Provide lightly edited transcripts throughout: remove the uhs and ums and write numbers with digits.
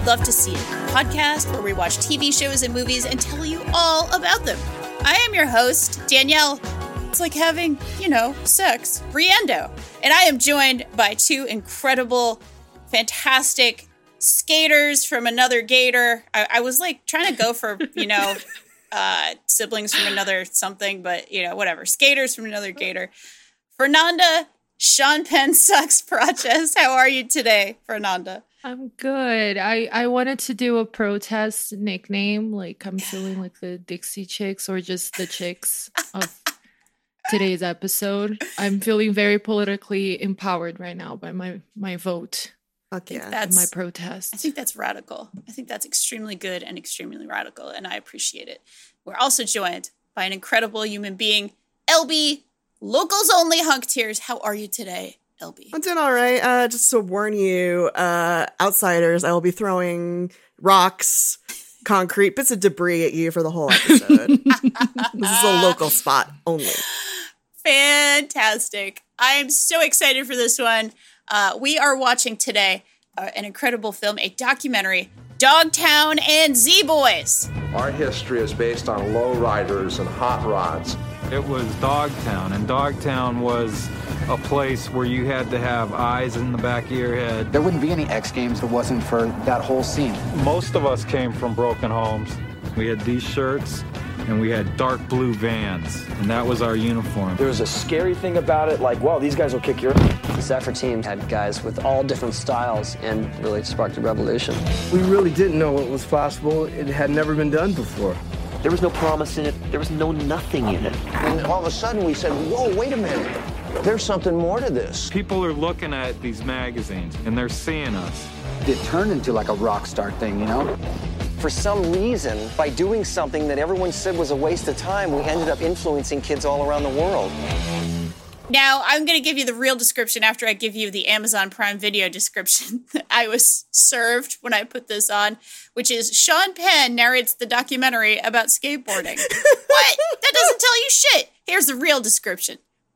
love to see it. A podcast where we watch TV shows and movies and tell you all about them. I am your host, Danielle. It's like having, sex. Briendo. And I am joined by two incredible, fantastic skaters from another gator. I was like trying to go for, siblings from another something, but, whatever. Skaters from another gator. Fernanda Sean Penn Sucks Praches. How are you today, Fernanda? I'm good. I wanted to do a protest nickname, like I'm feeling like the Dixie Chicks or just the chicks of today's episode. I'm feeling very politically empowered right now by my vote. Fuck yeah. That's my protest. I think that's radical. I think that's extremely good and extremely radical, and I appreciate it. We're also joined by an incredible human being, LB, Locals Only Hunk Tears. How are you today, LB? I'm doing all right. Just to warn you, outsiders, I will be throwing rocks, concrete, bits of debris at you for the whole episode. This is a local spot only. Fantastic. I am so excited for this one. We are watching today an incredible film, a documentary, Dogtown and Z-Boys. Our history is based on lowriders and hot rods. It was Dogtown, and Dogtown was a place where you had to have eyes in the back of your head. There wouldn't be any X Games if it wasn't for that whole scene. Most of us came from broken homes. We had these shirts, and we had dark blue Vans, and that was our uniform. There was a scary thing about it, like, wow, these guys will kick your ass. The Zephyr team had guys with all different styles and really sparked a revolution. We really didn't know what was possible. It had never been done before. There was no promise in it. There was no nothing in it. And all of a sudden we said, whoa, wait a minute. There's something more to this. People are looking at these magazines, and they're seeing us. It turned into like a rock star thing, For some reason, by doing something that everyone said was a waste of time, we ended up influencing kids all around the world. Now, I'm going to give you the real description after I give you the Amazon Prime Video description that I was served when I put this on, which is Sean Penn narrates the documentary about skateboarding. What? That doesn't tell you shit. Here's the real description.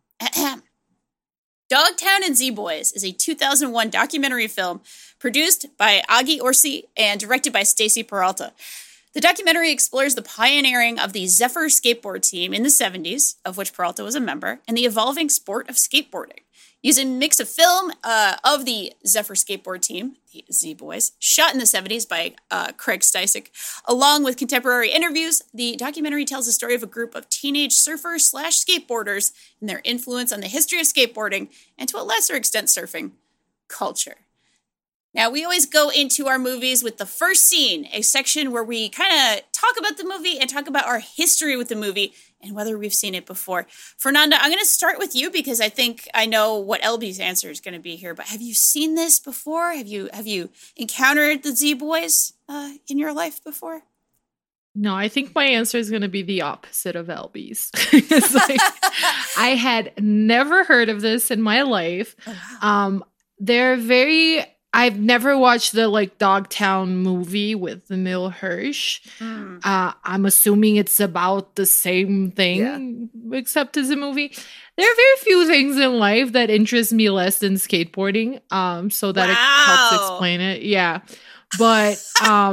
Dogtown and Z-Boys is a 2001 documentary film produced by Augie Orsi and directed by Stacy Peralta. The documentary explores the pioneering of the Zephyr skateboard team in the 70s, of which Peralta was a member, and the evolving sport of skateboarding. Using a mix of film of the Zephyr skateboard team, the Z-Boys, shot in the 70s by Craig Stysick, along with contemporary interviews, the documentary tells the story of a group of teenage surfers/skateboarders and their influence on the history of skateboarding, and to a lesser extent surfing, culture. Now, we always go into our movies with the first scene, a section where we kind of talk about the movie and talk about our history with the movie and whether we've seen it before. Fernanda, I'm going to start with you because I think I know what LB's answer is going to be here. But have you seen this before? Have you encountered the Z-Boys in your life before? No, I think my answer is going to be the opposite of LB's. It's like, I had never heard of this in my life. Oh, wow. I've never watched the Dogtown movie with Emile Hirsch. I'm assuming it's about the same thing, except as a movie. There are very few things in life that interest me less than skateboarding. So that it helps explain it. Yeah. But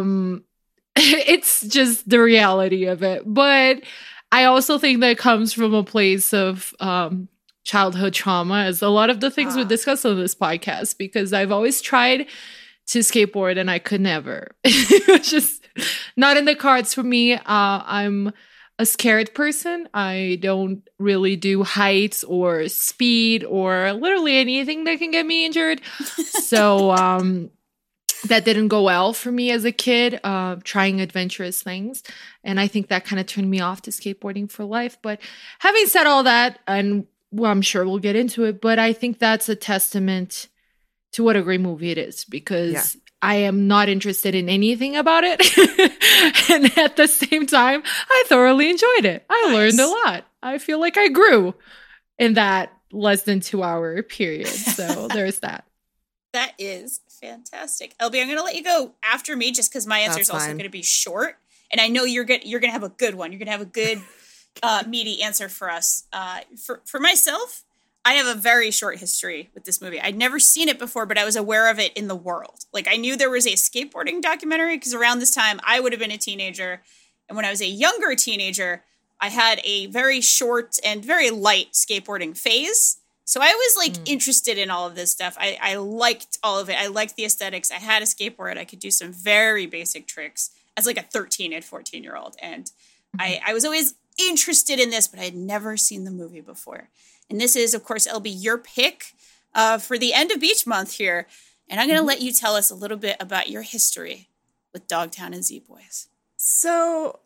it's just the reality of it. But I also think that comes from a place of childhood trauma, as a lot of the things we discuss on this podcast, because I've always tried to skateboard and I could never. It was just not in the cards for me. I'm a scared person. I don't really do heights or speed or literally anything that can get me injured. So that didn't go well for me as a kid, trying adventurous things. And I think that kind of turned me off to skateboarding for life. But having said all that, and well, I'm sure we'll get into it, but I think that's a testament to what a great movie it is, because I am not interested in anything about it. And at the same time, I thoroughly enjoyed it. I learned a lot. I feel like I grew in that less than 2 hour period. So there's that. That is fantastic. LB, I'm going to let you go after me just because my answer is also going to be short. And I know you're going to have a good one. You're going to have a good meaty answer for us. For myself, I have a very short history with this movie. I'd never seen it before, but I was aware of it in the world. Like, I knew there was a skateboarding documentary because around this time I would have been a teenager. And when I was a younger teenager, I had a very short and very light skateboarding phase. So I was like interested in all of this stuff. I liked all of it. I liked the aesthetics. I had a skateboard. I could do some very basic tricks as like a 13 and 14-year-old. And I was always interested in this, but I had never seen the movie before. And this is, of course, LB, your pick for the end of Beach Month here. And I'm going to let you tell us a little bit about your history with Dogtown and Z-Boys. So,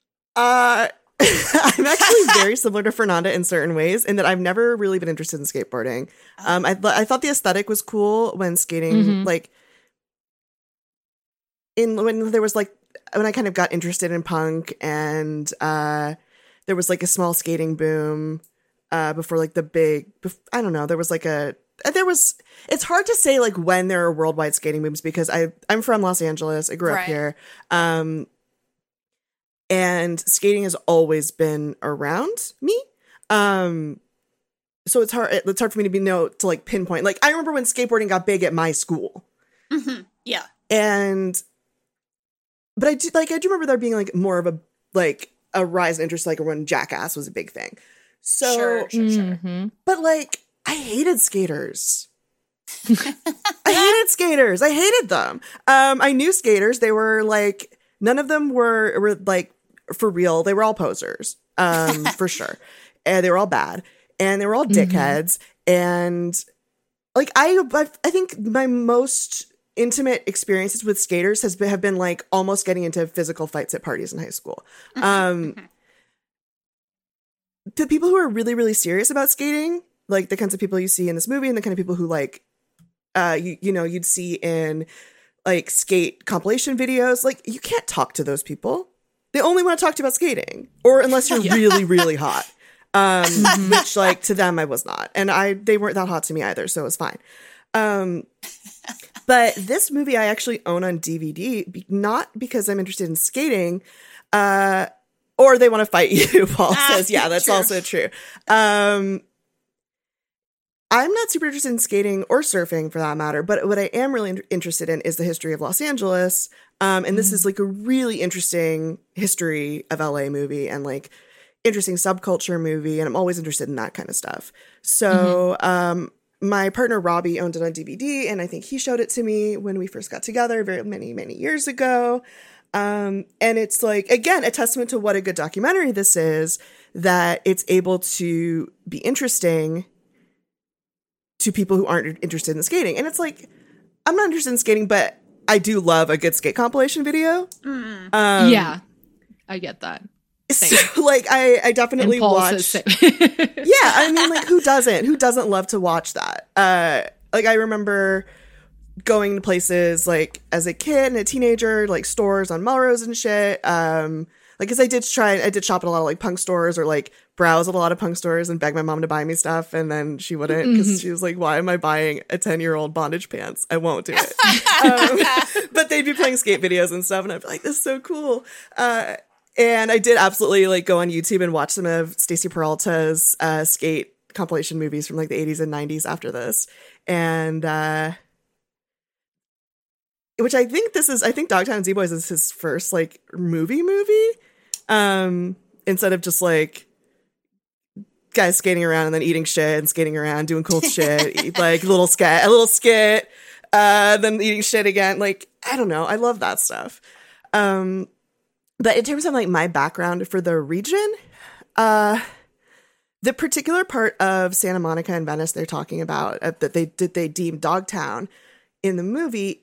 I'm actually very similar to Fernanda in certain ways in that I've never really been interested in skateboarding. I thought the aesthetic was cool when skating, like when there was like, when I kind of got interested in punk and there was like a small skating boom before like the big, I don't know, it's hard to say like when there are worldwide skating booms because I'm from Los Angeles. I grew up here. And skating has always been around me. So it's hard for me to like pinpoint. Like I remember when skateboarding got big at my school. Mm-hmm. Yeah. But I do remember there being like more of a rise in interest, like when Jackass was a big thing. So sure. But like I hated skaters. I hated them. I knew skaters. They were like, none of them were like for real. They were all posers, for sure. And they were all bad. And they were all dickheads. And like, I think my most intimate experiences with skaters have been like almost getting into physical fights at parties in high school. The people who are really, really serious about skating, like the kinds of people you see in this movie and the kind of people who like, you'd see in like skate compilation videos, like you can't talk to those people. They only want to talk to you about skating, or unless you're really, really hot, which like to them I was not, and they weren't that hot to me either, so it was fine. But this movie I actually own on DVD, not because I'm interested in skating, or they want to fight you. Paul says, yeah, that's true. Also true. I'm not super interested in skating or surfing for that matter, but what I am really interested in is the history of Los Angeles. And this is like a really interesting history of LA movie and like interesting subculture movie. And I'm always interested in that kind of stuff. So my partner Robbie owned it on DVD, and I think he showed it to me when we first got together very many, many years ago. And it's like, again, a testament to what a good documentary this is, that it's able to be interesting to people who aren't interested in skating. And it's like, I'm not interested in skating, but I do love a good skate compilation video. Yeah, I get that. So, like, I definitely watch. Yeah, I mean, like, who doesn't love to watch that? Like, I remember going to places, like, as a kid and a teenager, like, stores on Melrose and shit. Like, because I did shop at a lot of, like, punk stores or, like, browse at a lot of punk stores and beg my mom to buy me stuff, and then she wouldn't because she was like, why am I buying a 10-year-old bondage pants? I won't do it. But they'd be playing skate videos and stuff, and I'd be like, this is so cool. And I did absolutely like go on YouTube and watch some of Stacy Peralta's skate compilation movies from like the 80s and 90s after this. And which I think Dogtown and Z-Boys is his first like movie. Instead of just like guys skating around and then eating shit and skating around, doing cool shit, like a little skit, then eating shit again. Like, I don't know. I love that stuff. But in terms of like my background for the region, the particular part of Santa Monica and Venice they're talking about that they deemed Dogtown in the movie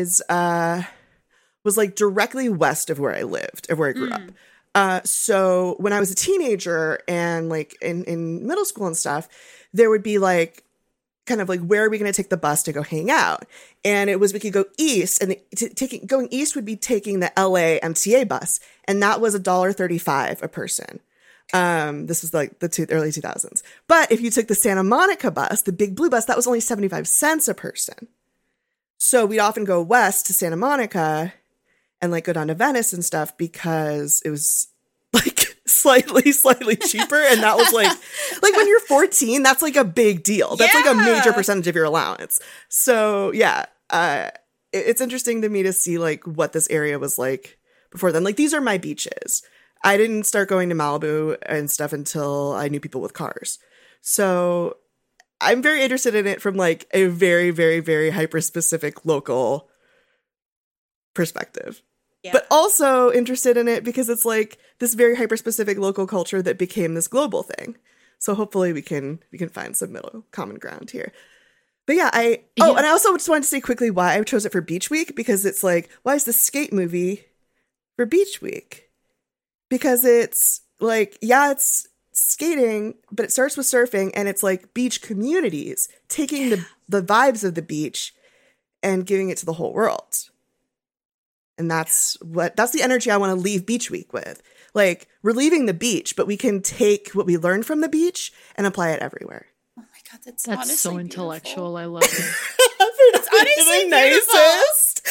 was like directly west of where I lived, of where I grew up. So when I was a teenager and like in middle school and stuff, there would be like kind of like, where are we going to take the bus to go hang out? And it was, we could go east, and going east would be taking the LA MTA bus. And that was $1.35 a person. This was like the early 2000s. But if you took the Santa Monica bus, the big blue bus, that was only 75 cents a person. So we'd often go west to Santa Monica and like go down to Venice and stuff because it was like slightly cheaper. And that was like when you're 14, that's like a big deal. That's like a major percentage of your allowance. So yeah, it's interesting to me to see like what this area was like before then. Like, these are my beaches. I didn't start going to Malibu and stuff until I knew people with cars. So I'm very interested in it from like a very, very, very hyper-specific local perspective. Yeah. But also interested in it because it's like this very hyper-specific local culture that became this global thing. So hopefully we can find some middle common ground here. But yeah, and I also just wanted to say quickly why I chose it for Beach Week, because it's like, why is the skate movie for Beach Week? Because it's like, yeah, it's skating, but it starts with surfing, and it's like beach communities taking the vibes of the beach and giving it to the whole world. And that's the energy I want to leave Beach Week with. Like, we're leaving the beach, but we can take what we learned from the beach and apply it everywhere. Oh my God, that's so intellectual. Beautiful. I love it. It's honestly the nicest.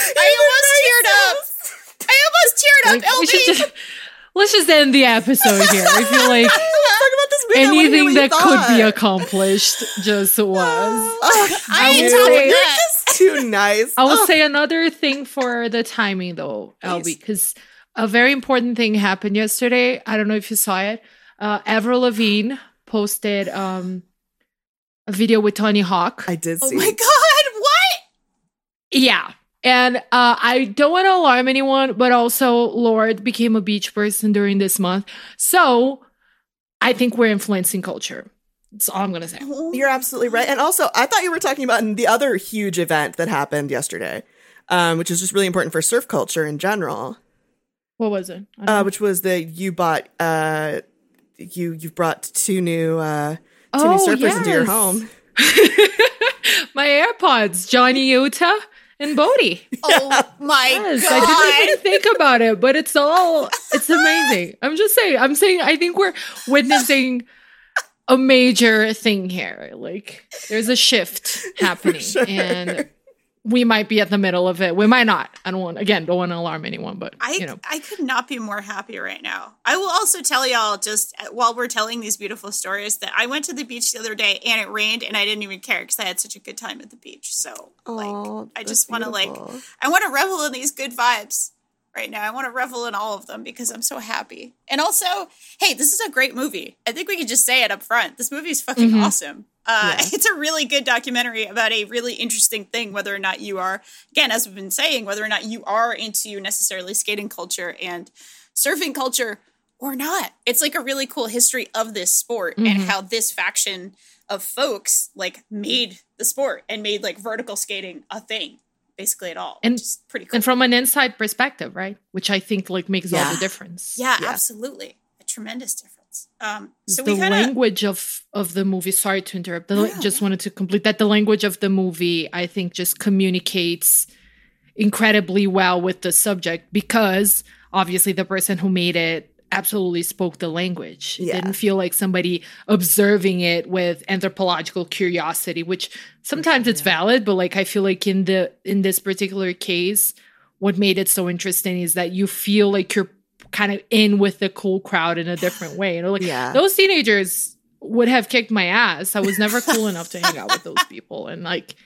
I almost teared up, LB. Let's just end the episode here. I feel like anything that could be accomplished just was. You're just too nice. I will say another thing for the timing, though, LB, because a very important thing happened yesterday. I don't know if you saw it. Avril Lavigne posted a video with Tony Hawk. I did see. Oh my God, what? Yeah. And I don't want to alarm anyone, but also Lorde became a beach person during this month. So I think we're influencing culture. That's all I'm going to say. You're absolutely right. And also, I thought you were talking about the other huge event that happened yesterday, which is just really important for surf culture in general. What was it? Which was that you bought, you've brought two new surfers into your home. My AirPods, Johnny Utah and Bodhi. Oh my God. I didn't even think about it, but it's amazing. I'm saying I think we're witnessing a major thing here. Like, there's a shift happening, and we might be at the middle of it. We might not. I don't want to alarm anyone, but I could not be more happy right now. I will also tell y'all, just while we're telling these beautiful stories, that I went to the beach the other day and it rained and I didn't even care because I had such a good time at the beach. So I just want to I want to revel in these good vibes right now. I want to revel in all of them because I'm so happy. And also, hey, this is a great movie. I think we can just say it up front. This movie is fucking awesome. It's a really good documentary about a really interesting thing, whether or not you are, again, as we've been saying, whether or not you are into necessarily skating culture and surfing culture or not. It's like a really cool history of this sport and how this faction of folks like made the sport and made like vertical skating a thing basically at all, which is pretty cool. And from an inside perspective, right? Which I think like makes all the difference. Yeah, absolutely. A tremendous difference. So the language of the movie, sorry to interrupt, just wanted to complete that. The language of the movie, I think, just communicates incredibly well with the subject because obviously the person who made it absolutely spoke the language. It didn't feel like somebody observing it with anthropological curiosity, which sometimes it's valid, but like I feel like in this particular case, what made it so interesting is that you feel like you're kind of in with the cool crowd in a different way. Those teenagers would have kicked my ass. I was never cool enough to hang out with those people. And like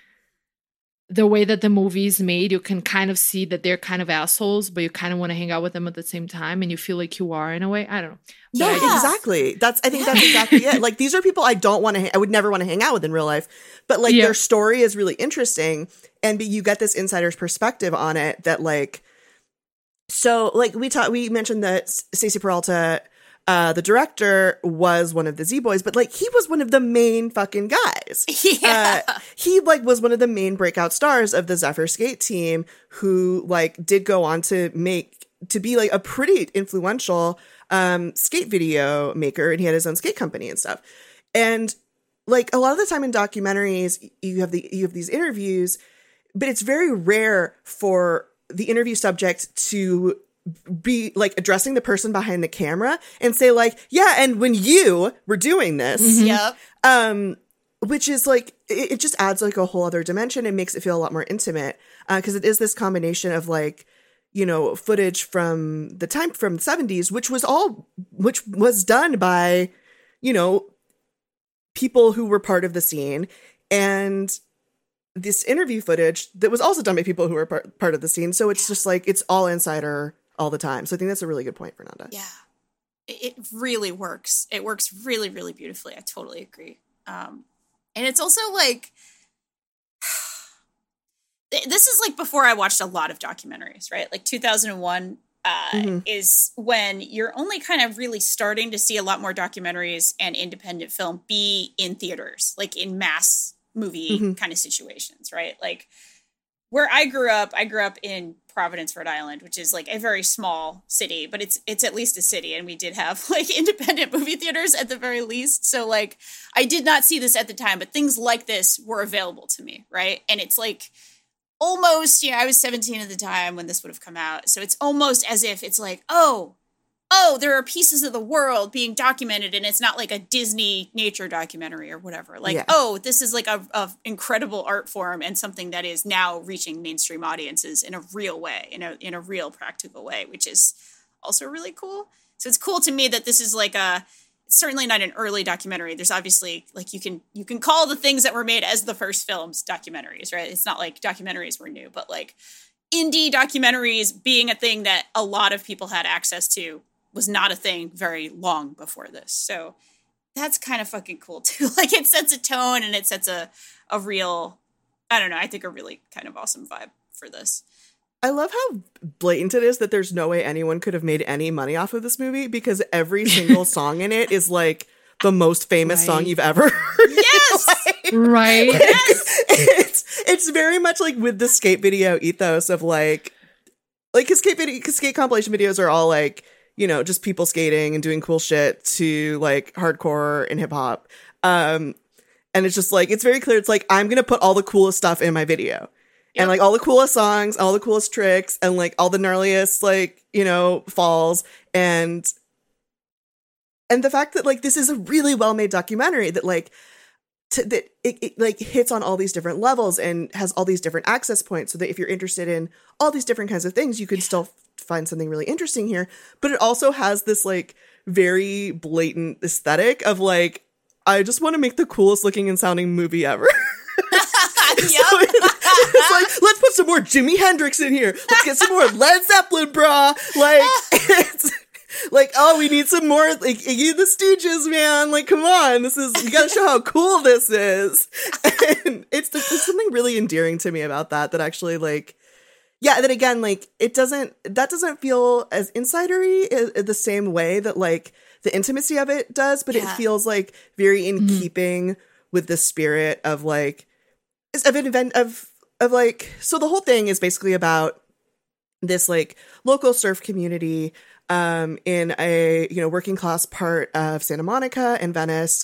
the way that the movie's made, you can kind of see that they're kind of assholes, but you kind of want to hang out with them at the same time, and you feel like you are in a way. I don't know. Yeah, exactly. I think that's exactly it. Like, these are people I would never want to hang out with in real life, but like their story is really interesting, and you get this insider's perspective on it that like. So, like, we mentioned that Stacey Peralta, the director, was one of the Z-Boys, but, like, he was one of the main fucking guys. Yeah. He, like, was one of the main breakout stars of the Zephyr skate team who, like, did go on to be, like, a pretty influential skate video maker, and he had his own skate company and stuff. And, like, a lot of the time in documentaries, you have these interviews, but it's very rare for the interview subject to be like addressing the person behind the camera and say like, yeah, and when you were doing this, which is like, it just adds like a whole other dimension and makes it feel a lot more intimate. 'Cause it is this combination of like, footage from the 70s, which was done by, people who were part of the scene, and this interview footage that was also done by people who were part of the scene. So it's just like, it's all insider all the time. So I think that's a really good point, Fernanda. Yeah, it really works. It works really, really beautifully. I totally agree. And it's also like, this is like before I watched a lot of documentaries, right? Like 2001 is when you're only kind of really starting to see a lot more documentaries and independent film be in theaters, like in mass movie kind of situations, right? Like where I grew up in Providence, Rhode Island, which is like a very small city, but it's at least a city. And we did have like independent movie theaters at the very least. So like I did not see this at the time, but things like this were available to me, right? And it's like almost, I was 17 at the time when this would have come out. So it's almost as if it's like, oh, there are pieces of the world being documented, and it's not like a Disney nature documentary or whatever. Like, this is like a incredible art form and something that is now reaching mainstream audiences in a real way, in a real practical way, which is also really cool. So it's cool to me that this is like it's certainly not an early documentary. There's obviously like you can call the things that were made as the first films documentaries, right? It's not like documentaries were new, but like indie documentaries being a thing that a lot of people had access to was not a thing very long before this. So that's kind of fucking cool too. Like it sets a tone and it sets a real, I don't know, I think a really kind of awesome vibe for this. I love how blatant it is that there's no way anyone could have made any money off of this movie, because every single song in it is like the most famous song you've ever heard. Yes! Right. Yes! It's very much like with the skate video ethos of like his skate compilation videos are all like, just people skating and doing cool shit to like hardcore and hip hop. And it's just like, it's very clear. It's like, I'm going to put all the coolest stuff in my video. Yep. And like all the coolest songs, all the coolest tricks, and like all the gnarliest, like, falls. And the fact that like, this is a really well-made documentary that like, that it like hits on all these different levels and has all these different access points, so that if you're interested in all these different kinds of things, you can still find something really interesting here. But it also has this like very blatant aesthetic of like, I just want to make the coolest looking and sounding movie ever. So it's like, let's put some more Jimi Hendrix in here. Let's get some more Led Zeppelin, brah. Like, it's like, oh, we need some more like Iggy the Stooges, man. Like, come on, we gotta show how cool this is. And there's something really endearing to me about that actually like, yeah, that again, like that doesn't feel as insidery the same way that like the intimacy of it does, but it feels like very in keeping with the spirit of like, of an event of like, so the whole thing is basically about this like local surf community in a working class part of Santa Monica and Venice,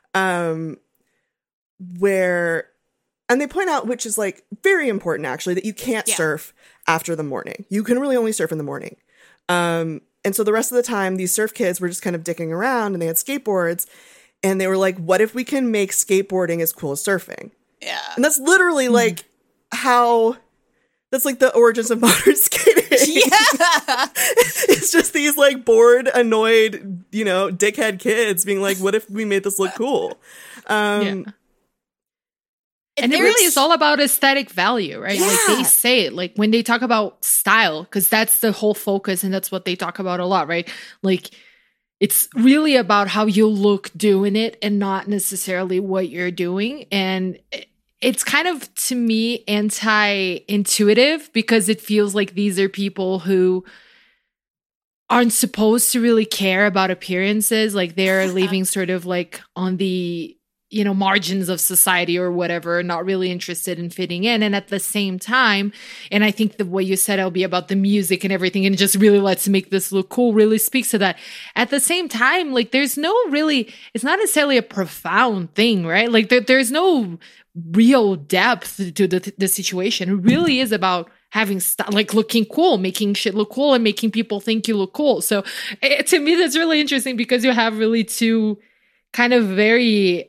where, and they point out, which is like very important actually, that you can't surf after the morning. You can really only surf in the morning. And so the rest of the time, these surf kids were just kind of dicking around, and they had skateboards, and they were like, what if we can make skateboarding as cool as surfing? Yeah. And that's literally like that's like the origins of modern skating. Yeah. It's just these like bored, annoyed, dickhead kids being like, what if we made this look cool? And it really is all about aesthetic value, right? Yeah. Like they say it, like when they talk about style, because that's the whole focus and that's what they talk about a lot, right? Like it's really about how you look doing it and not necessarily what you're doing. And it's kind of, to me, anti-intuitive, because it feels like these are people who aren't supposed to really care about appearances. Like they're living sort of like on the, margins of society or whatever, not really interested in fitting in. And at the same time, and I think the way you said it'll be about the music and everything, and just really let's make this look cool, really speaks to that. At the same time, like there's no really, it's not necessarily a profound thing, right? Like there's no real depth to the situation. It really is about having like looking cool, making shit look cool, and making people think you look cool. So to me, that's really interesting, because you have really two kind of very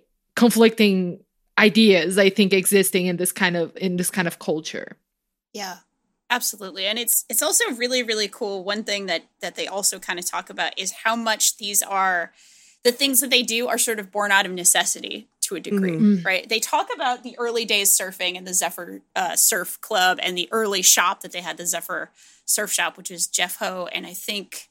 conflicting ideas, I think, existing in this kind of culture. Yeah. Absolutely. And it's also really, really cool. One thing that they also kind of talk about is how much these are, the things that they do are sort of born out of necessity to a degree, right? They talk about the early days surfing and the Zephyr Surf Club and the early shop that they had, the Zephyr Surf Shop, which is Jeff Ho. And I think,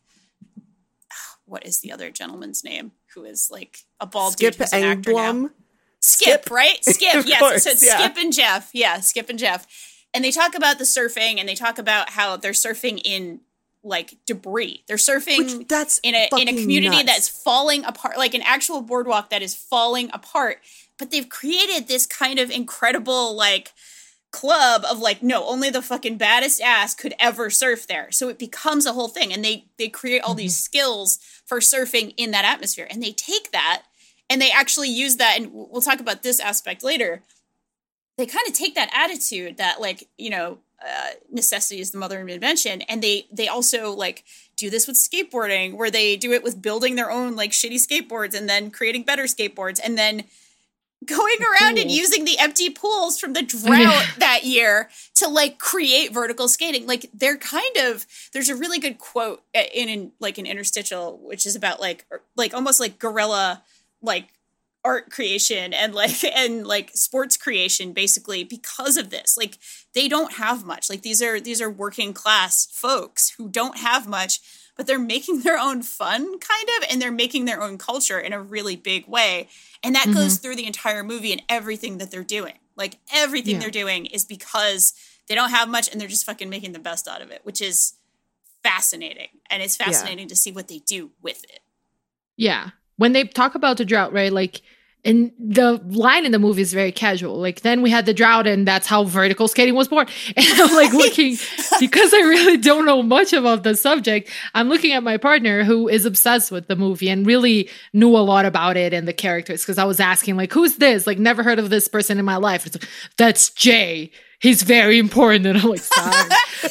what is the other gentleman's name who is like a bald dude who's an actor now? Skip, right? Skip, yes. Course, So it's Skip and Jeff. Yeah, Skip and Jeff. And they talk about the surfing, and they talk about how they're surfing in like debris. They're surfing in a community nuts. that's falling apart, like an actual boardwalk that is falling apart. But they've created this kind of incredible like club of like, no, only the fucking baddest ass could ever surf there. So it becomes a whole thing, and they create all these skills for surfing in that atmosphere. And they take that and they actually use that, and we'll talk about this aspect later. They kind of take that attitude that like, you know, necessity is the mother of invention. And they also like do this with skateboarding, where they do it with building their own like shitty skateboards and then creating better skateboards and then going around and using the empty pools from the drought that year to like create vertical skating. Like they're kind of, there's a really good quote in like an interstitial, which is about like almost like guerrilla, like art creation and like sports creation, basically, because of this. Like they don't have much. Like these are working class folks who don't have much, but they're making their own fun kind of, and they're making their own culture in a really big way. And that goes through the entire movie and everything that they're doing. Like everything they're doing is because they don't have much and they're just fucking making the best out of it, which is fascinating. And it's fascinating to see what they do with it. Yeah. When they talk about the drought, right? Like, and the line in the movie is very casual. Like, then we had the drought and that's how vertical skating was born. And I'm like looking, because I really don't know much about the subject, I'm looking at my partner who is obsessed with the movie and really knew a lot about it and the characters. Because I was asking like, who's this? Like, never heard of this person in my life. It's like, that's Jay. He's very important. And I'm like, sorry.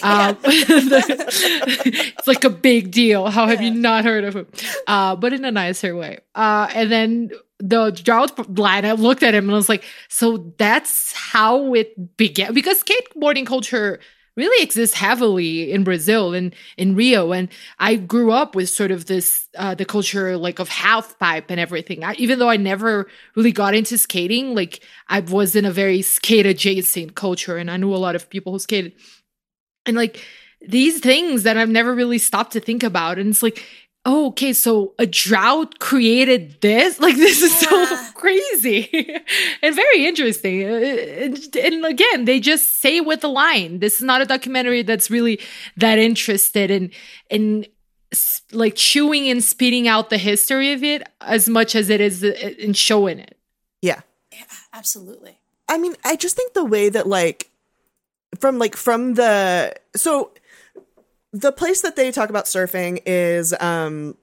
It's like a big deal. How have you not heard of him? But in a nicer way. And then the drought line, I looked at him and I was like, so that's how it began. Because skateboarding culture really exists heavily in Brazil and in Rio. And I grew up with sort of this, the culture like of half pipe and everything. Even though I never really got into skating, like I was in a very skate adjacent culture and I knew a lot of people who skated. And like these things that I've never really stopped to think about. And it's like, oh, okay, so a drought created this? Like, this is so crazy and very interesting. And again, they just say with the line, this is not a documentary that's really that interested in like chewing and spitting out the history of it as much as it is in showing it. Yeah. Yeah, absolutely. I mean, I just think the way that so the place that they talk about surfing is at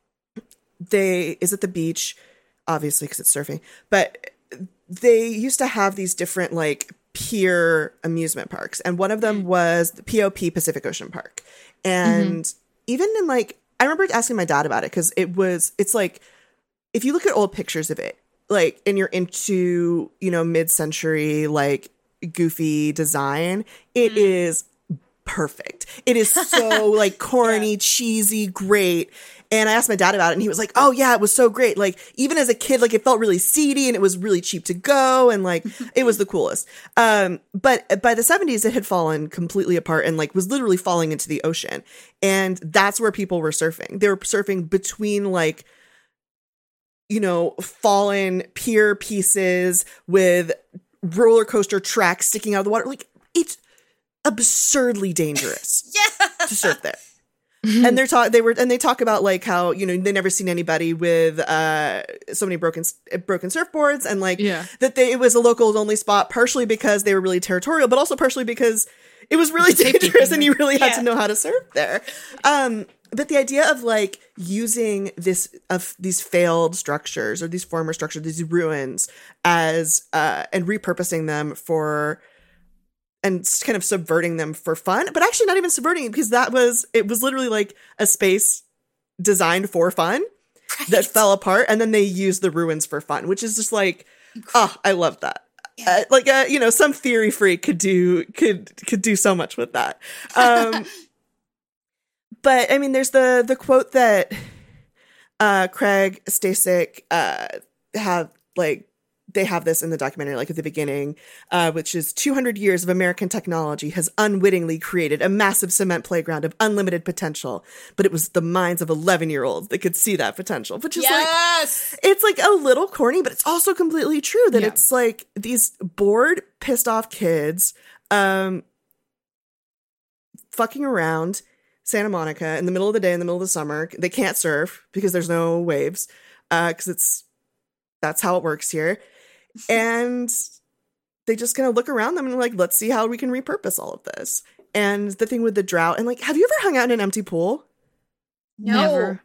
the beach, obviously, because it's surfing, but they used to have these different like pier amusement parks, and one of them was the POP, Pacific Ocean Park. And even in like, I remember asking my dad about it, because it's like, if you look at old pictures of it, like, and you're into, you know, mid-century like goofy design, it is perfect. It is so like corny, cheesy, great. And I asked my dad about it and he was like, oh yeah, it was so great. Like even as a kid, like it felt really seedy and it was really cheap to go. And like, it was the coolest. But by the 70s, it had fallen completely apart and like was literally falling into the ocean. And that's where people were surfing. They were surfing between like, you know, fallen pier pieces with roller coaster tracks sticking out of the water. Like it's absurdly dangerous to surf there. And they talk about like how, you know, they never seen anybody with so many broken surfboards, and like that it was a locals only spot, partially because they were really territorial, but also partially because it was really dangerous and you really had to know how to surf there. But the idea of like using these failed structures or these former structures, these ruins as and repurposing them for, and kind of subverting them for fun, but actually not even subverting it, because it was literally like a space designed for fun that fell apart, and then they used the ruins for fun, which is just like, I love that. some theory freak could do so much with that. But I mean, there's the quote that Craig Stasek they have this in the documentary, like at the beginning, which is 200 years of American technology has unwittingly created a massive cement playground of unlimited potential, but it was the minds of 11-year-olds that could see that potential, which is it's like a little corny, but it's also completely true that it's like these bored, pissed off kids, fucking around Santa Monica in the middle of the day, in the middle of the summer. They can't surf because there's no waves, because that's how it works here. And they just kind of look around them and like, let's see how we can repurpose all of this. And the thing with the drought, and like, have you ever hung out in an empty pool? No. Never.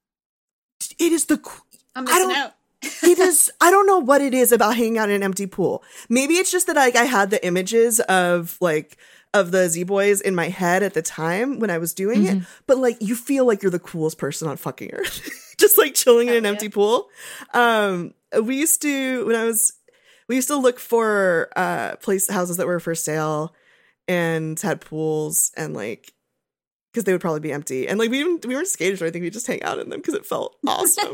It is I'm missing out. It is, I don't know what it is about hanging out in an empty pool. Maybe it's just that like I had the images of the Z-Boys in my head at the time when I was doing it. But like, you feel like you're the coolest person on fucking earth. Just like chilling in an empty pool. We used to look for houses that were for sale and had pools, and like, because they would probably be empty. And like, we weren't skated or anything. We just hang out in them because it felt awesome.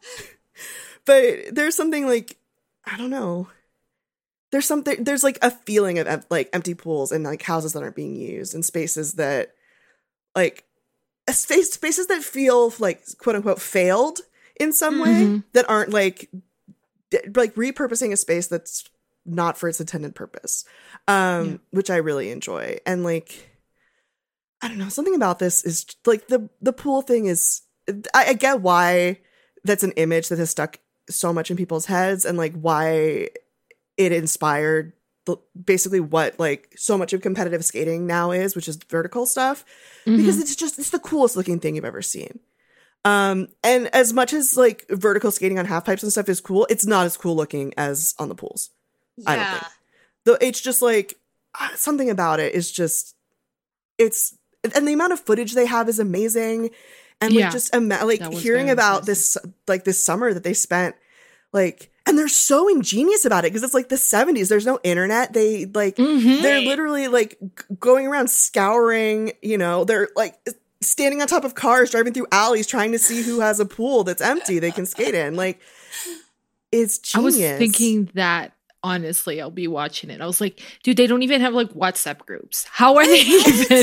But there's something like, I don't know. There's like a feeling of like empty pools and like houses that aren't being used, and spaces that like spaces that feel like quote unquote failed in some way, that aren't like repurposing a space that's not for its intended purpose, which I really enjoy. And like, I don't know, something about this is like the pool thing is, I get why that's an image that has stuck so much in people's heads, and like why it inspired basically what like so much of competitive skating now is, which is vertical stuff, because it's the coolest looking thing you've ever seen. And as much as like vertical skating on half pipes and stuff is cool, it's not as cool looking as on the pools. I don't think. Though it's just like something about it is just, and the amount of footage they have is amazing. And like just hearing about this summer that they spent like, and they're so ingenious about it because it's like the 70s. There's no internet. They like, they're literally like going around scouring, they're like standing on top of cars, driving through alleys, trying to see who has a pool that's empty they can skate in. Like, it's genius. I was thinking that, honestly, I'll be watching it. I was like, dude, they don't even have like WhatsApp groups. How are they even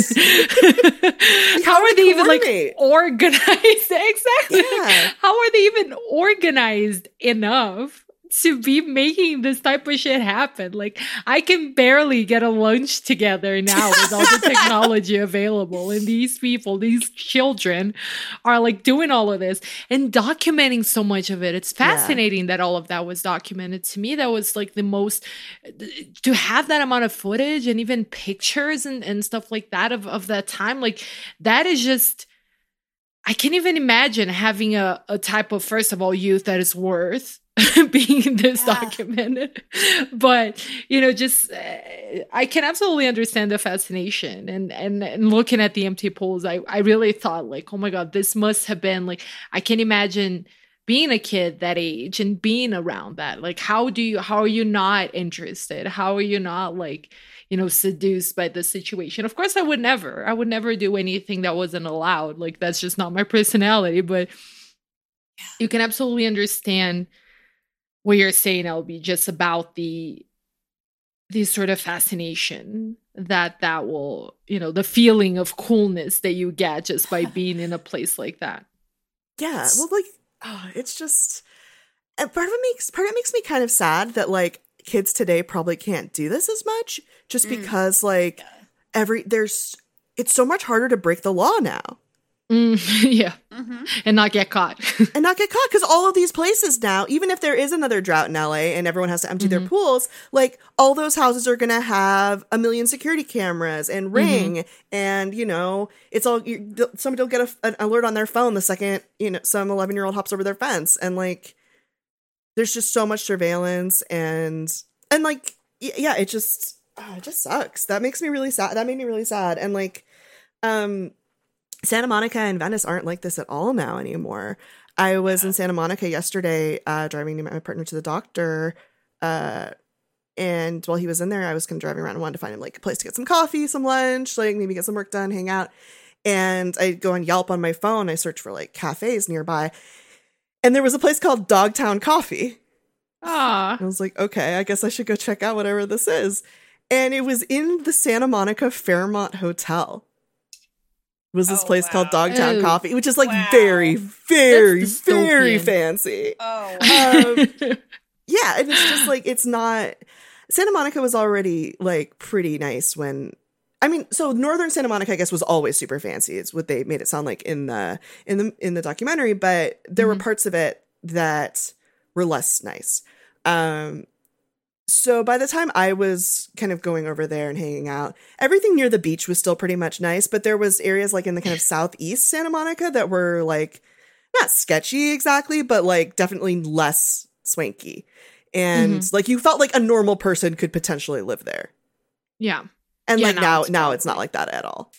like organized? Exactly. Yeah. How are they even organized enough to be making this type of shit happen? Like, I can barely get a lunch together now with all the technology available, and these people, these children are like doing all of this and documenting so much of it. It's fascinating that all of that was documented. To me, that was like the most, to have that amount of footage and even pictures and stuff like that of that time, like that is just, I can't even imagine having a type of, first of all, youth that is worth being this documented. But just I can absolutely understand the fascination, and looking at the empty pools, I really thought like, oh my god, this must have been like, I can imagine being a kid that age and being around that. Like, how are you not interested? How are you not like, seduced by the situation? Of course I would never do anything that wasn't allowed. Like, that's just not my personality. But you can absolutely understand what you're saying, LB, just about the sort of fascination that will, the feeling of coolness that you get just by being in a place like that. Yeah, well, like, it's just, part of it makes me kind of sad that like kids today probably can't do this as much, just because like it's so much harder to break the law now. And not get caught. Because all of these places now, even if there is another drought in LA and everyone has to empty their pools, like all those houses are gonna have 1 million security cameras and Ring, and it's all, somebody will get an alert on their phone the second some 11-year-old hops over their fence, and like there's just so much surveillance, and like it just sucks. That makes me really sad. That made me really sad. And like Santa Monica and Venice aren't like this at all now anymore. I was in Santa Monica yesterday, driving my partner to the doctor, And while he was in there, I was kind of driving around and wanted to find him like a place to get some coffee, some lunch, like maybe get some work done, hang out. And I go on Yelp on my phone. I search for like cafes nearby. And there was a place called Dogtown Coffee. Ah. I was like, okay, I guess I should go check out whatever this is. And it was in the Santa Monica Fairmont Hotel. It was this place called Dogtown Coffee, which is like very, very, very fancy. Oh, yeah. And it's just like, it's not, Santa Monica was already like pretty nice when, I mean, so Northern Santa Monica, I guess, was always super fancy. It's what they made it sound like in the documentary, but there were parts of it that were less nice. So by the time I was kind of going over there and hanging out, everything near the beach was still pretty much nice, but there was areas like in the kind of southeast Santa Monica that were like not sketchy exactly, but like definitely less swanky. And like you felt like a normal person could potentially live there. Yeah. And like now it's not like that at all.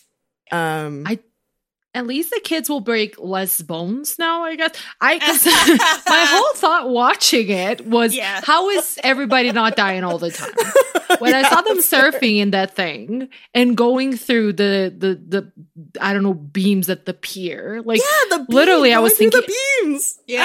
At least the kids will break less bones now, I guess. Cause my whole thought watching it was, how is everybody not dying all the time? When I saw them surfing in that thing and going through the I don't know, beams at the pier, like literally, I was thinking the beams. Yeah.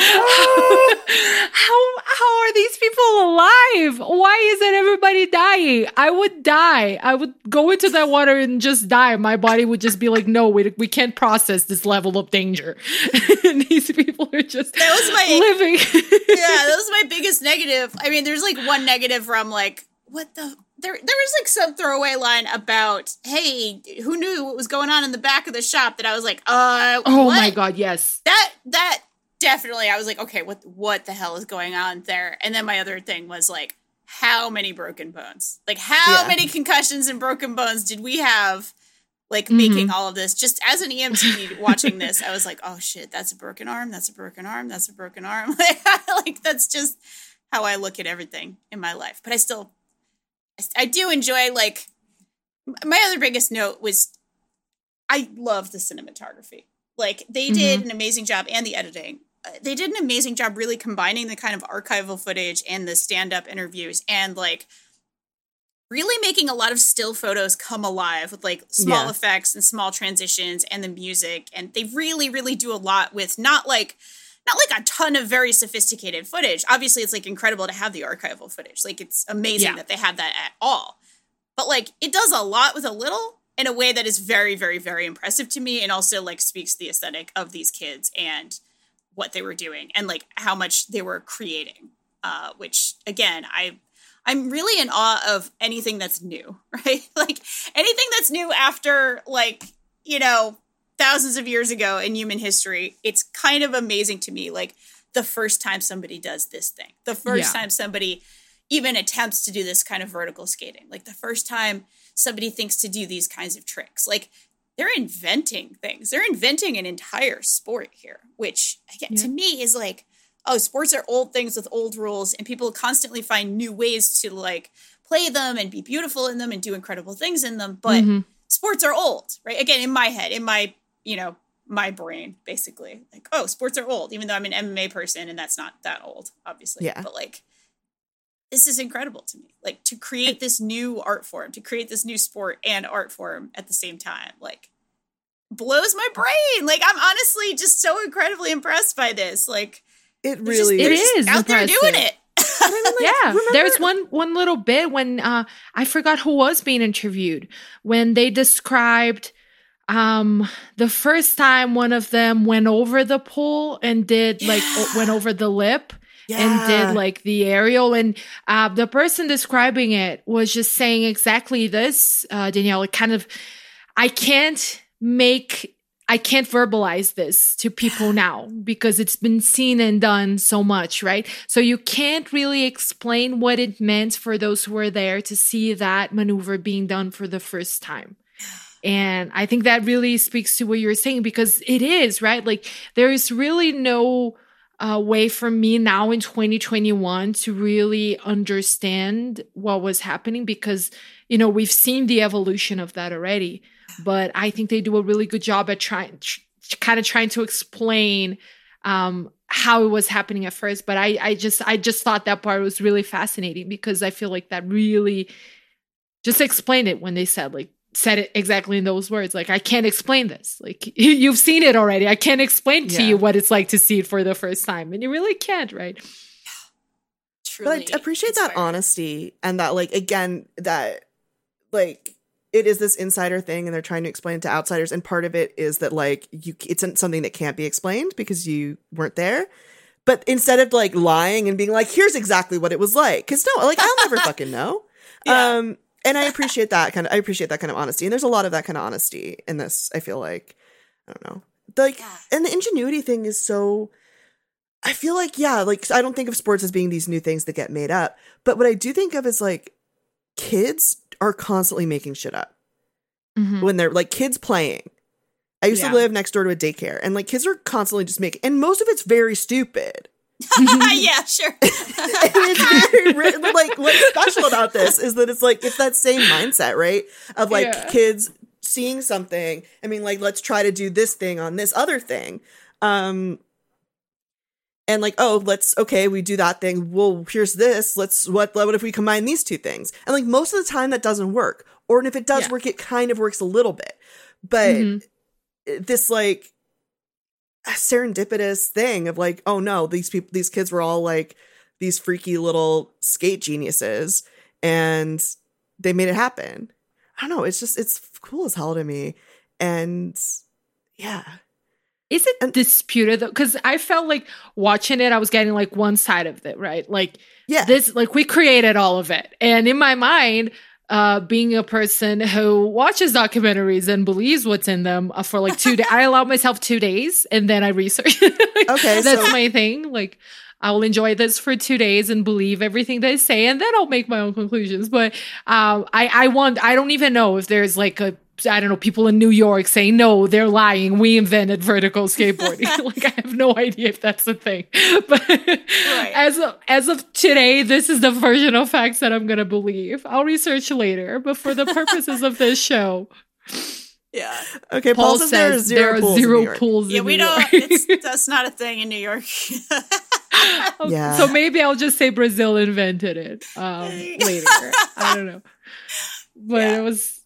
How are these people alive? Why isn't everybody dying? I would die. I would go into that water and just die. My body would just be like, no, we can't process this level of danger. And these people are just living. That was my biggest negative. I mean, there's like one negative where I'm like, what the? There was like some throwaway line about, hey, who knew what was going on in the back of the shop, that I was like, oh what? My God, yes. That definitely, I was like, okay, what the hell is going on there? And then my other thing was like, how many broken bones? Like, how many concussions and broken bones did we have, like, making all of this? Just as an EMT watching this, I was like, oh shit, that's a broken arm, that's a broken arm, that's a broken arm. Like, that's just how I look at everything in my life. But I do enjoy, like, my other biggest note was I love the cinematography. Like, they did an amazing job, and the editing. They did an amazing job really combining the kind of archival footage and the stand-up interviews, and like really making a lot of still photos come alive with like small effects and small transitions and the music. And they really, really do a lot with not like a ton of very sophisticated footage. Obviously, it's like incredible to have the archival footage. Like, it's amazing that they have that at all. But like, it does a lot with a little in a way that is very, very, very impressive to me, and also like speaks to the aesthetic of these kids and what they were doing and like how much they were creating. Which again, I'm really in awe of anything that's new, right? Like anything that's new after like, you know, thousands of years ago in human history. It's kind of amazing to me, like the first time somebody does this thing, the first time somebody even attempts to do this kind of vertical skating, like the first time somebody thinks to do these kinds of tricks. Like, they're inventing things. They're inventing an entire sport here, which again, to me is like, oh, sports are old things with old rules, and people constantly find new ways to like play them and be beautiful in them and do incredible things in them. But sports are old, right? Again, in my head, in my, you know, my brain, basically, like, oh, sports are old, even though I'm an MMA person and that's not that old, obviously. Yeah. But like, this is incredible to me. Like, to create this new art form, to create this new sport and art form at the same time, like, blows my brain. Like, I'm honestly just so incredibly impressed by this. Like, it really is out there doing it. There's one little bit when I forgot who was being interviewed, when they described the first time one of them went over the pole and did like went over the lip. And did like the aerial, and the person describing it was just saying exactly this, Danielle. Kind of, I can't verbalize this to people now because it's been seen and done so much, right? So you can't really explain what it meant for those who were there to see that maneuver being done for the first time. And I think that really speaks to what you're saying, because it is, right? Like, there is really no way for me now in 2021 to really understand what was happening, because, you know, we've seen the evolution of that already. But I think they do a really good job at trying to explain how it was happening at first. But I just thought that part was really fascinating because I feel like that really just explained it when they said it exactly in those words. Like, I can't explain this. Like, you've seen it already. I can't explain to you what it's like to see it for the first time. And you really can't, right? Truly but I appreciate inspiring. that honesty and that, like, again, that, like, it is this insider thing and they're trying to explain it to outsiders. And part of it is that, like, it's something that can't be explained because you weren't there. But instead of, like, lying and being like, here's exactly what it was like. Because no, like, I'll never fucking know. Yeah. And I appreciate that kind of honesty. And there's a lot of that kind of honesty in this, I feel like. I don't know. Like, and the ingenuity thing is so, I feel like, like, I don't think of sports as being these new things that get made up. But what I do think of is, like, kids are constantly making shit up. When they're, like, kids playing. I used to live next door to a daycare. And, like, kids are constantly just making, and most of it's very stupid. Yeah, sure. It's very, like, what's special about this is that it's like, it's that same mindset, right? Of, like, kids seeing something. I mean, like, let's try to do this thing on this other thing. And like, we do that thing. Well, here's this. What if we combine these two things? And, like, most of the time that doesn't work. Or if it does work, it kind of works a little bit. But this, like, a serendipitous thing of, like, oh no, these kids were all, like, these freaky little skate geniuses and they made it happen. I don't know. It's cool as hell to me. And yeah. Is it disputed though? Because I felt like watching it, I was getting, like, one side of it, right? Like, this, like, we created all of it. And in my mind, being a person who watches documentaries and believes what's in them for, like, 2 days, I allow myself 2 days and then I research. Okay. That's my thing. Like, I will enjoy this for 2 days and believe everything they say, and then I'll make my own conclusions. But I don't even know if there's, like, people in New York saying, no, they're lying. We invented vertical skateboarding. Like, I have no idea if that's a thing. But as of today, this is the version of facts that I'm going to believe. I'll research later, but for the purposes of this show. Yeah. Okay, Paul says there are zero pools in New York. We don't. That's not a thing in New York. Yeah. So maybe I'll just say Brazil invented it later. I don't know. But it was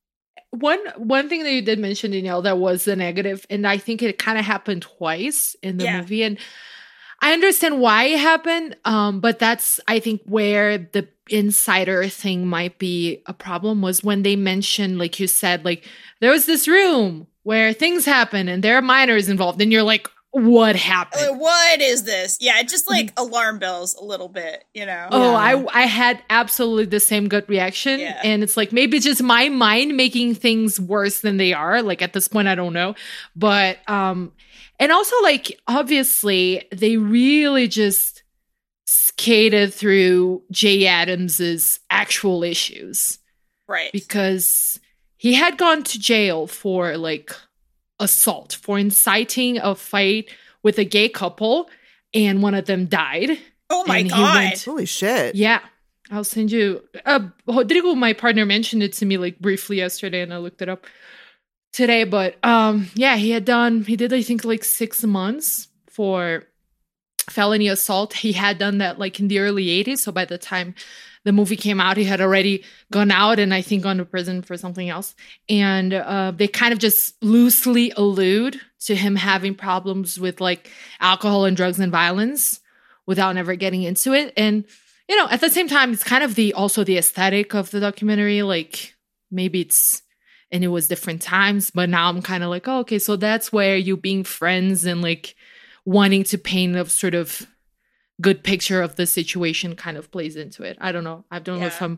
one thing that you did mention, Danielle, that was the negative, and I think it kind of happened twice in the movie. And I understand why it happened, but that's, I think, where the insider thing might be a problem, was when they mentioned, like you said, like, there was this room where things happen and there are minors involved, and you're like, what happened? What is this? Yeah, it just, like, alarm bells a little bit, you know? Oh, I had absolutely the same gut reaction. Yeah. And it's like, maybe it's just my mind making things worse than they are. Like, at this point, I don't know. But, and also, like, obviously, they really just skated through Jay Adams's actual issues. Right. Because he had gone to jail for, like, assault, for inciting a fight with a gay couple, and one of them died. Oh my God. Holy shit. Yeah. I'll send you Rodrigo, my partner, mentioned it to me, like, briefly yesterday, and I looked it up today. But he did, I think, like, 6 months for felony assault. He had done that, like, in the early 80s. So by the time the movie came out, he had already gone out and I think gone to prison for something else. And they kind of just loosely allude to him having problems with, like, alcohol and drugs and violence without ever getting into it. And, you know, at the same time, it's kind of also the aesthetic of the documentary. Like, maybe and it was different times, but now I'm kind of like, oh, okay, so that's where you being friends and, like, wanting to paint a sort of good picture of the situation kind of plays into it. I don't know. I don't know if I'm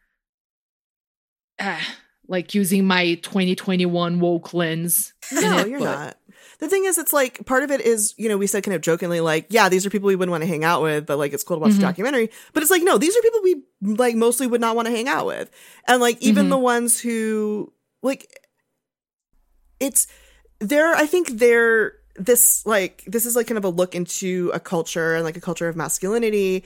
like using my 2021 woke lens. No, you're not. The thing is, it's like, part of it is, you know, we said kind of jokingly, like, yeah, these are people we wouldn't want to hang out with, but, like, it's cool to watch the documentary. But it's like, no, these are people we, like, mostly would not want to hang out with. And, like, even the ones who, like, I think this is, like, kind of a look into a culture and, like, a culture of masculinity,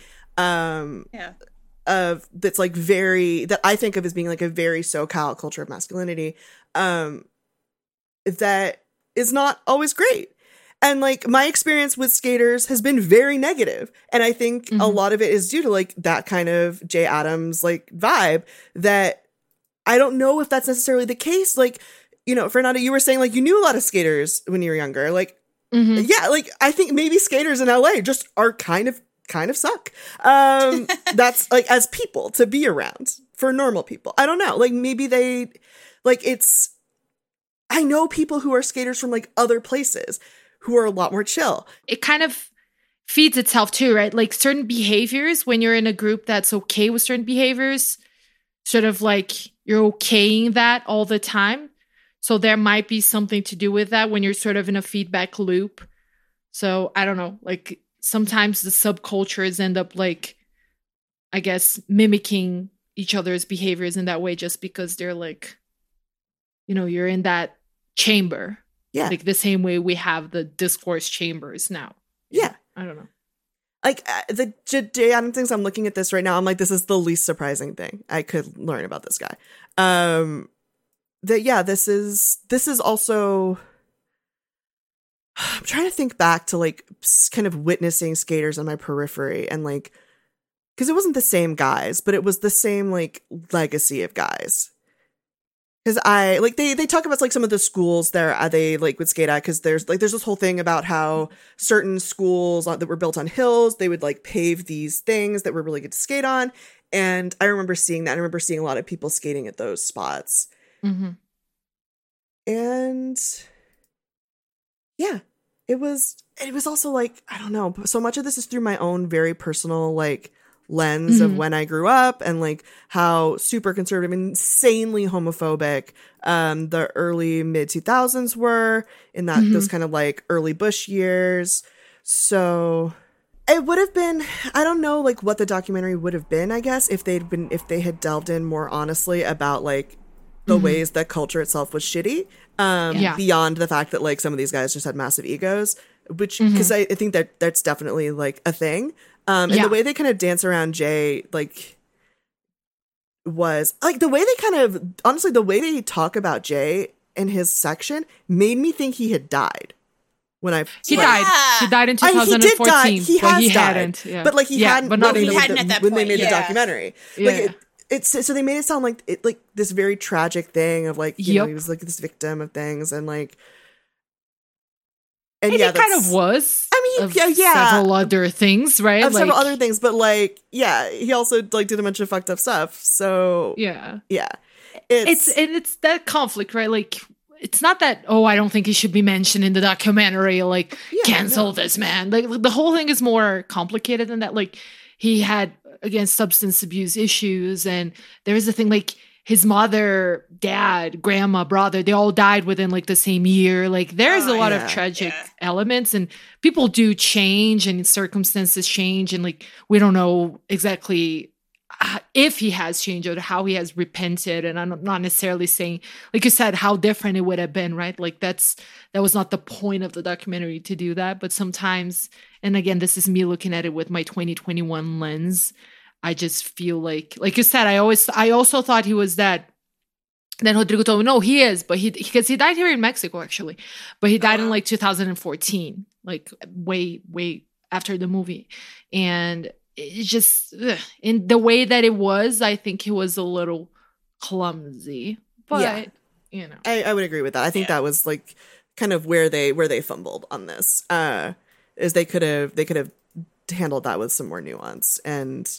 of that's, like, that I think of as being, like, a very SoCal culture of masculinity, that is not always great. And like my experience with skaters has been very negative. And I think a lot of it is due to like that kind of Jay Adams like vibe that I don't know if that's necessarily the case. Like, you know, Fernanda, you were saying like you knew a lot of skaters when you were younger. Like, yeah, like I think maybe skaters in LA just are kind of suck. That's like as people to be around for normal people. I don't know. Like maybe they like I know people who are skaters from like other places who are a lot more chill. It kind of feeds itself too, right? Like certain behaviors, when you're in a group that's okay with certain behaviors, sort of like you're okaying that all the time. So there might be something to do with that when you're sort of in a feedback loop. So I don't know, like sometimes the subcultures end up like, I guess, mimicking each other's behaviors in that way just because they're like, you know, you're in that chamber. Yeah. Like the same way we have the discourse chambers now. Yeah. I don't know. Like the Jay Adams things, I'm looking at this right now. I'm like, this is the least surprising thing I could learn about this guy. This is also, I'm trying to think back to like kind of witnessing skaters on my periphery and like, because it wasn't the same guys, but it was the same like legacy of guys. Because I like they talk about like some of the schools there they like would skate at, because there's this whole thing about how certain schools that were built on hills, they would like pave these things that were really good to skate on. And I remember seeing that. I remember seeing a lot of people skating at those spots. And yeah, it was also like, I don't know, so much of this is through my own very personal like lens of when I grew up and like how super conservative, insanely homophobic the early mid 2000s were in that those kind of like early Bush years. So it would have been, I don't know like what the documentary would have been, I guess, if they had delved in more honestly about like the ways that culture itself was shitty, beyond the fact that like some of these guys just had massive egos, which because I think that that's definitely like a thing. And the way they kind of dance around Jay, like, was like the way they kind of, honestly, the way they talk about Jay in his section made me think he had died. He died in 2014. He did die. He but has he died. hadn't. Yeah. But like he hadn't. But not he hadn't at that when point. They made the documentary. Yeah. Like it's so they made it sound like it like this very tragic thing of like you know he was like this victim of things and like. And he kind of was. I mean, several other things, right? Of several other things, but like, yeah, he also like did a bunch of fucked up stuff. So yeah, it's that conflict, right? Like, it's not that I don't think he should be mentioned in the documentary. Like, cancel this man. Like, the whole thing is more complicated than that. Like, he had again substance abuse issues, and there's a thing like. His mother, dad, grandma, brother, they all died within like the same year. Like there's a lot of tragic elements and people do change and circumstances change. And like, we don't know exactly if he has changed or how he has repented. And I'm not necessarily saying, like you said, how different it would have been, right? Like that was not the point of the documentary to do that. But sometimes, and again, this is me looking at it with my 2021 lens. I just feel like you said, I also thought he was that. Then Rodrigo told me, no, he is, but because he died here in Mexico, actually. But he died in like 2014, like way after the movie. And it just, in the way that it was, I think he was a little clumsy. But, you know. I would agree with that. I think that was like kind of where they fumbled on this. Is they could have handled that with some more nuance. And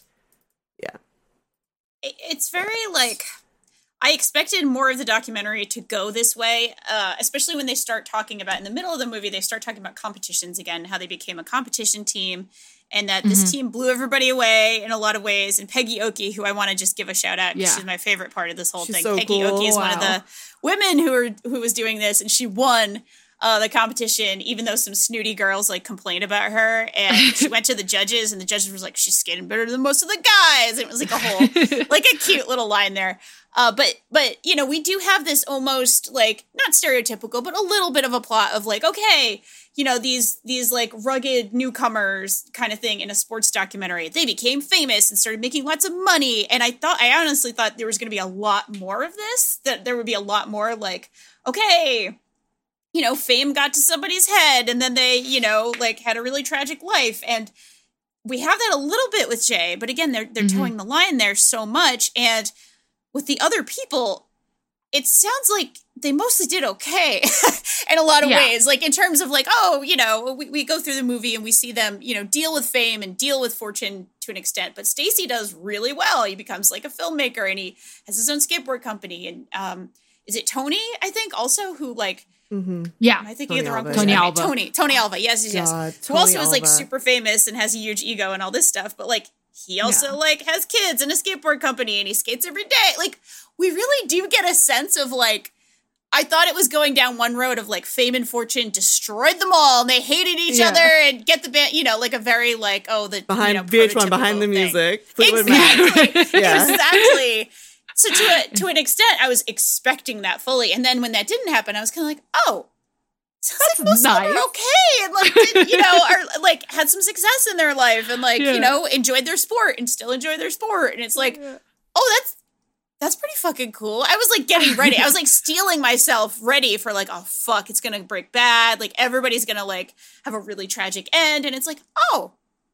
it's very like I expected more of the documentary to go this way, especially when they start talking about in the middle of the movie, they start talking about competitions again, how they became a competition team and that this team blew everybody away in a lot of ways. And Peggy Oki, who I want to just give a shout out because she's my favorite part of this whole thing. So Peggy cool. Oki is one of the women who was doing this, and she won the competition, even though some snooty girls like complained about her, and she went to the judges, and the judges was like, "She's skating better than most of the guys." And it was like a whole, like a cute little line there. But you know, we do have this almost like not stereotypical, but a little bit of a plot of like, okay, you know, these like rugged newcomers kind of thing in a sports documentary. They became famous and started making lots of money, and I honestly thought there was going to be a lot more of this. That there would be a lot more like, okay, you know, fame got to somebody's head and then they, you know, like had a really tragic life. And we have that a little bit with Jay, but again, they're towing the line there so much. And with the other people, it sounds like they mostly did okay in a lot of ways. Like in terms of like, oh, you know, we go through the movie and we see them, you know, deal with fame and deal with fortune to an extent. But Stacy does really well. He becomes like a filmmaker and he has his own skateboard company. And is it Tony, I think, also who like, yeah, am I thinking of the wrong person? Tony Alva. Tony Alva. Yes. Who also is like super famous and has a huge ego and all this stuff. But like, he also like has kids and a skateboard company and he skates every day. Like, we really do get a sense of like, I thought it was going down one road of like fame and fortune destroyed them all and they hated each other and get the band, you know, like a very like, oh, the behind, you know, VH1 behind the music. Exactly. Exactly. So to an extent, I was expecting that fully. And then when that didn't happen, I was kind of like, oh, sounds like most of them are okay. And like, did, you know, are like had some success in their life and like, you know, enjoyed their sport and still enjoy their sport. And it's like, oh, that's pretty fucking cool. I was like getting ready. I was like stealing myself ready for like, oh fuck, it's gonna break bad. Like everybody's gonna like have a really tragic end. And it's like, oh,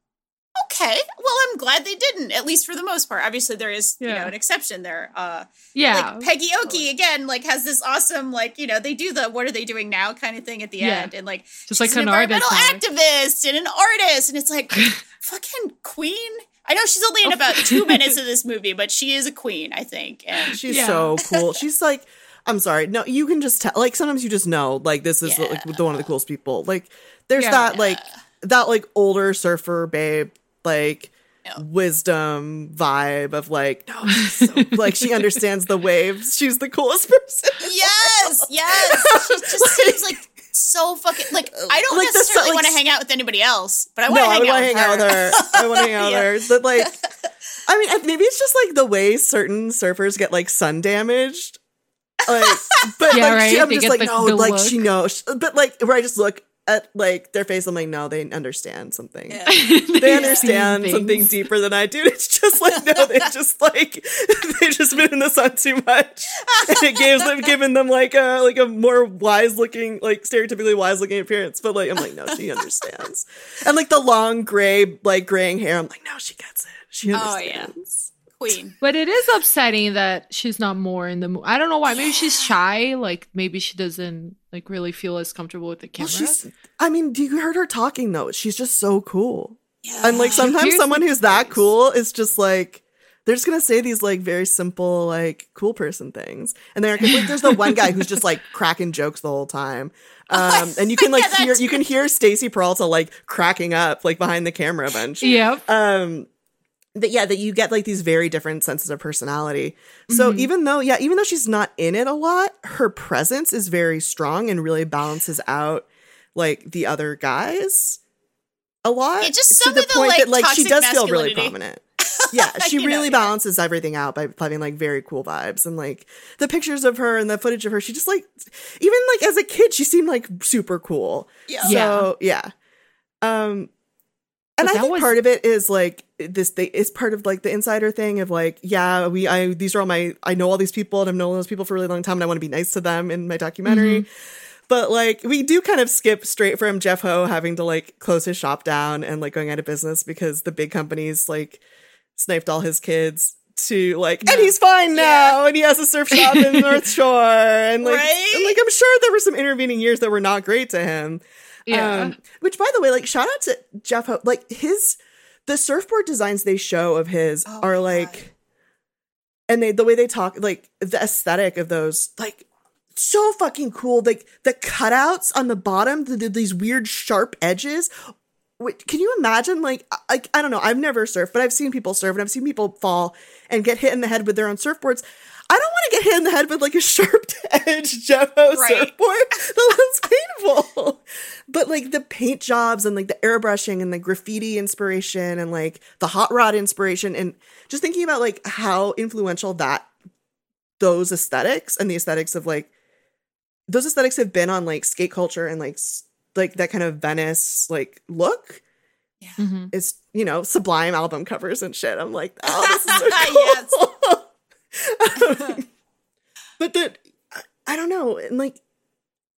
okay. Well, I'm glad they didn't, at least for the most part. Obviously there is, you know, an exception there. Like Peggy Oki again, like has this awesome, like, you know, they do the what are they doing now kind of thing at the end. And like just she's like an environmental activist and an artist. And it's like fucking queen. I know she's only in about 2 minutes of this movie, but she is a queen, I think. And she's so cool. She's like, I'm sorry. No, you can just tell, like, sometimes you just know, like, this is like one of the coolest people. Like, there's that older surfer babe, like, wisdom vibe of like, no, so, like, she understands the waves. She's the coolest person. Yes. She just seems like so fucking like I don't like necessarily want to hang out with anybody else, but I want to hang out with her. I want to hang out with her. But like, I mean, maybe it's just like the way certain surfers get like sun damaged. Like, but like, I'm just like, no, like look. She knows. But like, where I just look at like their face, I'm like, no, they understand something. Yeah. They understand something deeper than I do. It's just like, no, they just like they've just been in the sun too much, and it given them like a more wise looking, like stereotypically wise looking appearance. But like, I'm like, no, she understands. And like the long graying hair, I'm like, no, she gets it. She understands. Queen. But it is upsetting that she's not more in the movie. I don't know why. Maybe she's shy. Like maybe she doesn't like really feel as comfortable with the camera. Well, I mean, you heard her talking though. She's just so cool. Yeah. And like sometimes someone who's that cool is just like they're just gonna say these like very simple like cool person things, and they're like, there's the one guy who's just like cracking jokes the whole time. And you can like hear Stacy Peralta like cracking up like behind the camera bench. Yep. That you get like these very different senses of personality. So even though she's not in it a lot, her presence is very strong and really balances out like the other guys a lot. It just to the point that like she does feel really prominent. Yeah, she really balances everything out by having like very cool vibes, and like the pictures of her and the footage of her, she just like, even like as a kid, she seemed like super cool. Yeah. So yeah. And I think part of it is like it's part of like the insider thing of like, these are all I know all these people and I've known those people for a really long time and I want to be nice to them in my documentary. But like we do kind of skip straight from Jeff Ho having to like close his shop down and like going out of business because the big companies like sniped all his kids to like, and he's fine now and he has a surf shop in North Shore and like, and like I'm sure there were some intervening years that were not great to him. Yeah. Which, by the way, like, shout out to Jeff Ho. Like, the surfboard designs they show of his are like, and the way they talk, like, the aesthetic of those, like, so fucking cool. Like, the cutouts on the bottom, these weird sharp edges. Can you imagine? Like, I don't know. I've never surfed, but I've seen people surf and I've seen people fall and get hit in the head with their own surfboards. I don't want to get hit in the head with like a sharp-edged Jeff Ho surfboard. That looks painful. But like the paint jobs and like the airbrushing and the graffiti inspiration and like the hot rod inspiration and just thinking about like how influential those aesthetics and the aesthetics of like those aesthetics have been on like skate culture and like that kind of Venice like look. Yeah. It's, Sublime album covers and shit. I'm like, oh, this is so cool. Yes. But I don't know, and like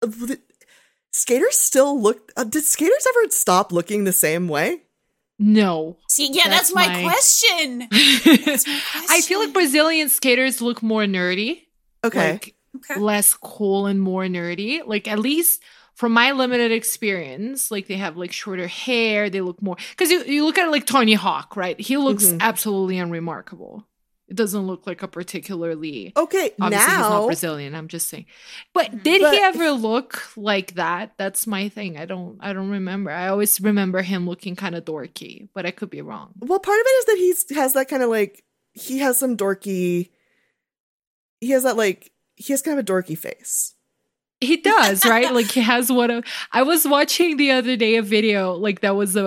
skaters still look. Did skaters ever stop looking the same way? No. See, yeah, that's my question. I feel like Brazilian skaters look more nerdy. Okay. Like, less cool and more nerdy. Like, at least from my limited experience, like, they have like shorter hair. They look more, because you look at like Tony Hawk, right? He looks absolutely unremarkable. It doesn't look like a particularly obviously he's not Brazilian. I'm just saying. But did he ever look like that? That's my thing. I don't remember. I always remember him looking kind of dorky, but I could be wrong. Well, part of it is that he has that kind of like, he has some dorky. He has that like, he has kind of a dorky face. He does, right? Like, he has I was watching the other day a video like that was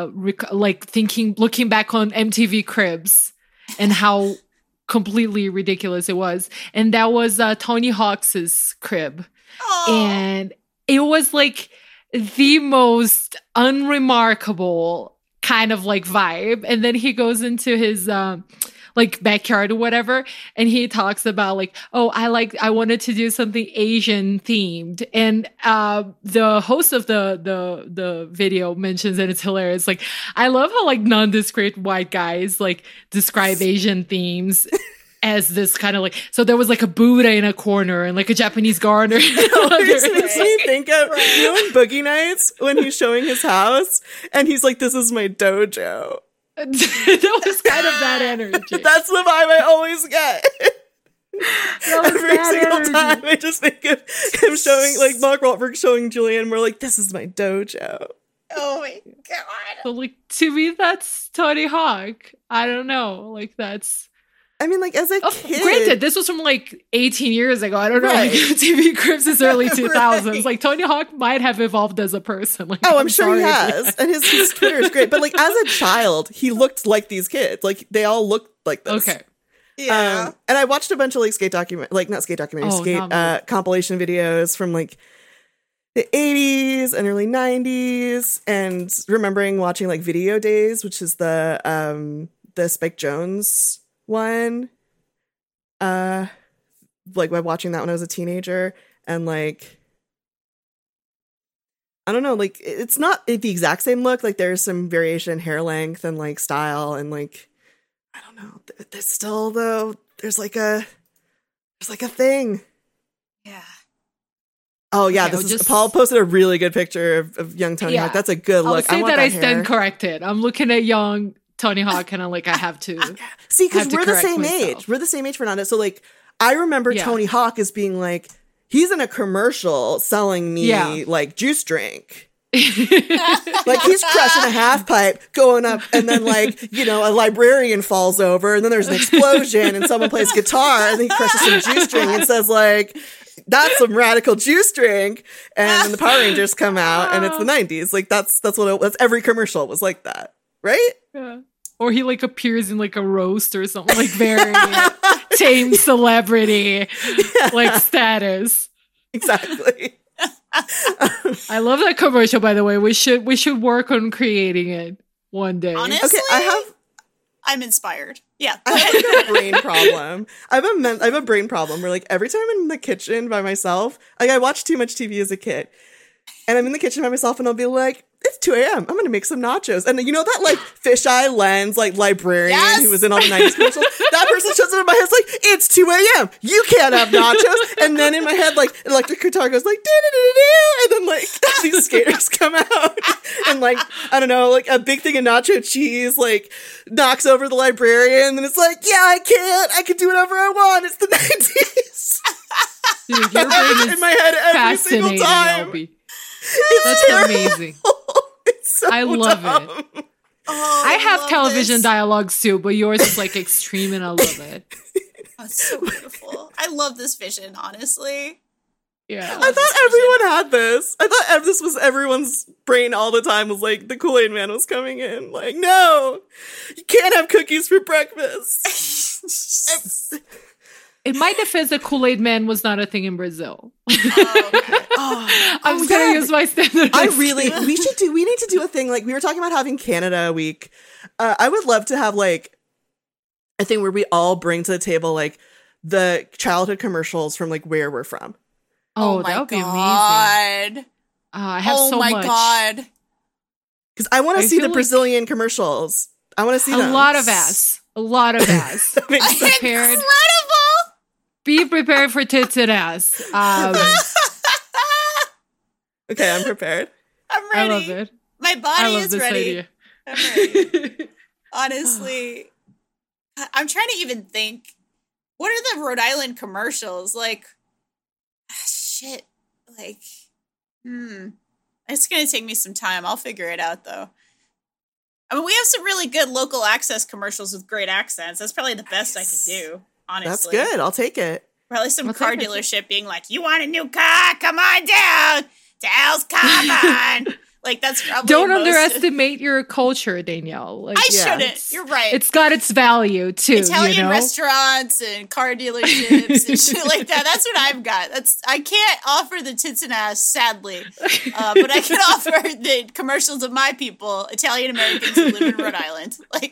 looking back on MTV Cribs and how completely ridiculous it was, and that was Tony Hawk's crib. And it was like the most unremarkable kind of like vibe, and then he goes into his like backyard or whatever, and he talks about like, oh, I wanted to do something Asian themed, and the host of the video mentions, and it's hilarious, like, I love how like nondescript white guys like describe Asian themes as this kind of like, so there was like a Buddha in a corner and like a Japanese gardener. It makes me think of, you know, in Boogie Nights when he's showing his house and he's like, this is my dojo. That was kind of that energy. That's the vibe I always get. Every single time I just think of him showing, like, Mark Wahlberg showing Julianne Moore, like, this is my dojo. Oh my god. So, like, to me, that's Tony Hawk. I don't know. Like, that's... I mean, like, as a kid... Granted, this was from, like, 18 years ago. I don't know. Right. Like, TV Cribs is early 2000s. Right. Like, Tony Hawk might have evolved as a person. Like, I'm sure he has. And his Twitter is great. But, like, as a child, he looked like these kids. Like, they all looked like this. Okay. Yeah. And I watched a bunch of, like, compilation videos from, like, the 80s and early 90s, and remembering watching, like, Video Days, which is the Spike Jonze one, like, by watching that when I was a teenager, and like, I don't know, like, it's not the exact same look. Like, there's some variation in hair length and like style, and like, I don't know. There's still, though, there's like a thing. Yeah. Oh yeah, okay, Paul posted a really good picture of young Tony Hawk. That's a good look. I'll say that I stand corrected. I'm looking at young Tony Hawk, and I'm like, I have to see, because we're the same age. We're the same age, Fernanda. So like, I remember Tony Hawk as being like, he's in a commercial selling me like juice drink. Like, he's crushing a half pipe going up, and then like, you know, a librarian falls over, and then there's an explosion, and someone plays guitar, and then he crushes some juice drink and says like, that's some radical juice drink, and then the Power Rangers come out, and it's the 90s. Like, that's every commercial was like that, right? Yeah. Or he like appears in like a roast or something, like very tame celebrity like status. Exactly. I love that commercial, by the way. We should work on creating it one day. Honestly, okay, I'm inspired. Yeah. I have like a brain problem. I have a brain problem where like every time I'm in the kitchen by myself, like I watched too much TV as a kid, and I'm in the kitchen by myself, and I'll be like, it's 2 a.m. I'm going to make some nachos. And you know that like fisheye lens, like librarian who was in all the 90s commercials? That person shows up in my head, like, it's 2 a.m. You can't have nachos. And then in my head, like, electric guitar goes like, and then like these skaters come out. And like, I don't know, like a big thing of nacho cheese, like knocks over the librarian. And it's like, yeah, I can do whatever I want. It's the 90s. Dude, your brain is in my head every single time. Albie. That's terrible. Amazing. It's so I love dumb. it. I have television dialogues too, but yours is like extreme, and I love it. That's so beautiful. I love this vision, honestly. Yeah. I thought everyone had this. I thought this was everyone's brain all the time, was like the Kool-Aid Man was coming in. Like, no, you can't have cookies for breakfast. In my defense, the Kool-Aid Man was not a thing in Brazil. I'm just going to use my standard. We need to do a thing. Like, we were talking about having Canada Week. I would love to have like a thing where we all bring to the table like the childhood commercials from like where we're from. Oh, my that would be amazing. God. I have so much. Oh my God. Because I want to see feel the like- Brazilian commercials. I want to see A them. lot of ass. A lot of ass. Be prepared. Incredible. Be prepared for tits and ass. Okay, I'm prepared. I'm I ready. love it. My I body love is this ready. idea. I'm ready. Honestly, I'm trying to even think. What are the Rhode Island commercials like? Shit, like, It's gonna take me some time. I'll figure it out though. I mean, we have some really good local access commercials with great accents. That's probably the best I could do. Honestly, That's good. I'll take it. Probably some I'll car take it. dealership being like, "You want a new car? Come on down to Al's Car Barn." Like that's probably Don't most- underestimate your culture, Danielle. Like, I Yeah. shouldn't. You're right. It's got its value too. Italian you know? restaurants and car dealerships and shit like that. That's what I've got. I can't offer the tits and ass, sadly, but I can offer the commercials of my people, Italian Americans who live in Rhode Island. Like,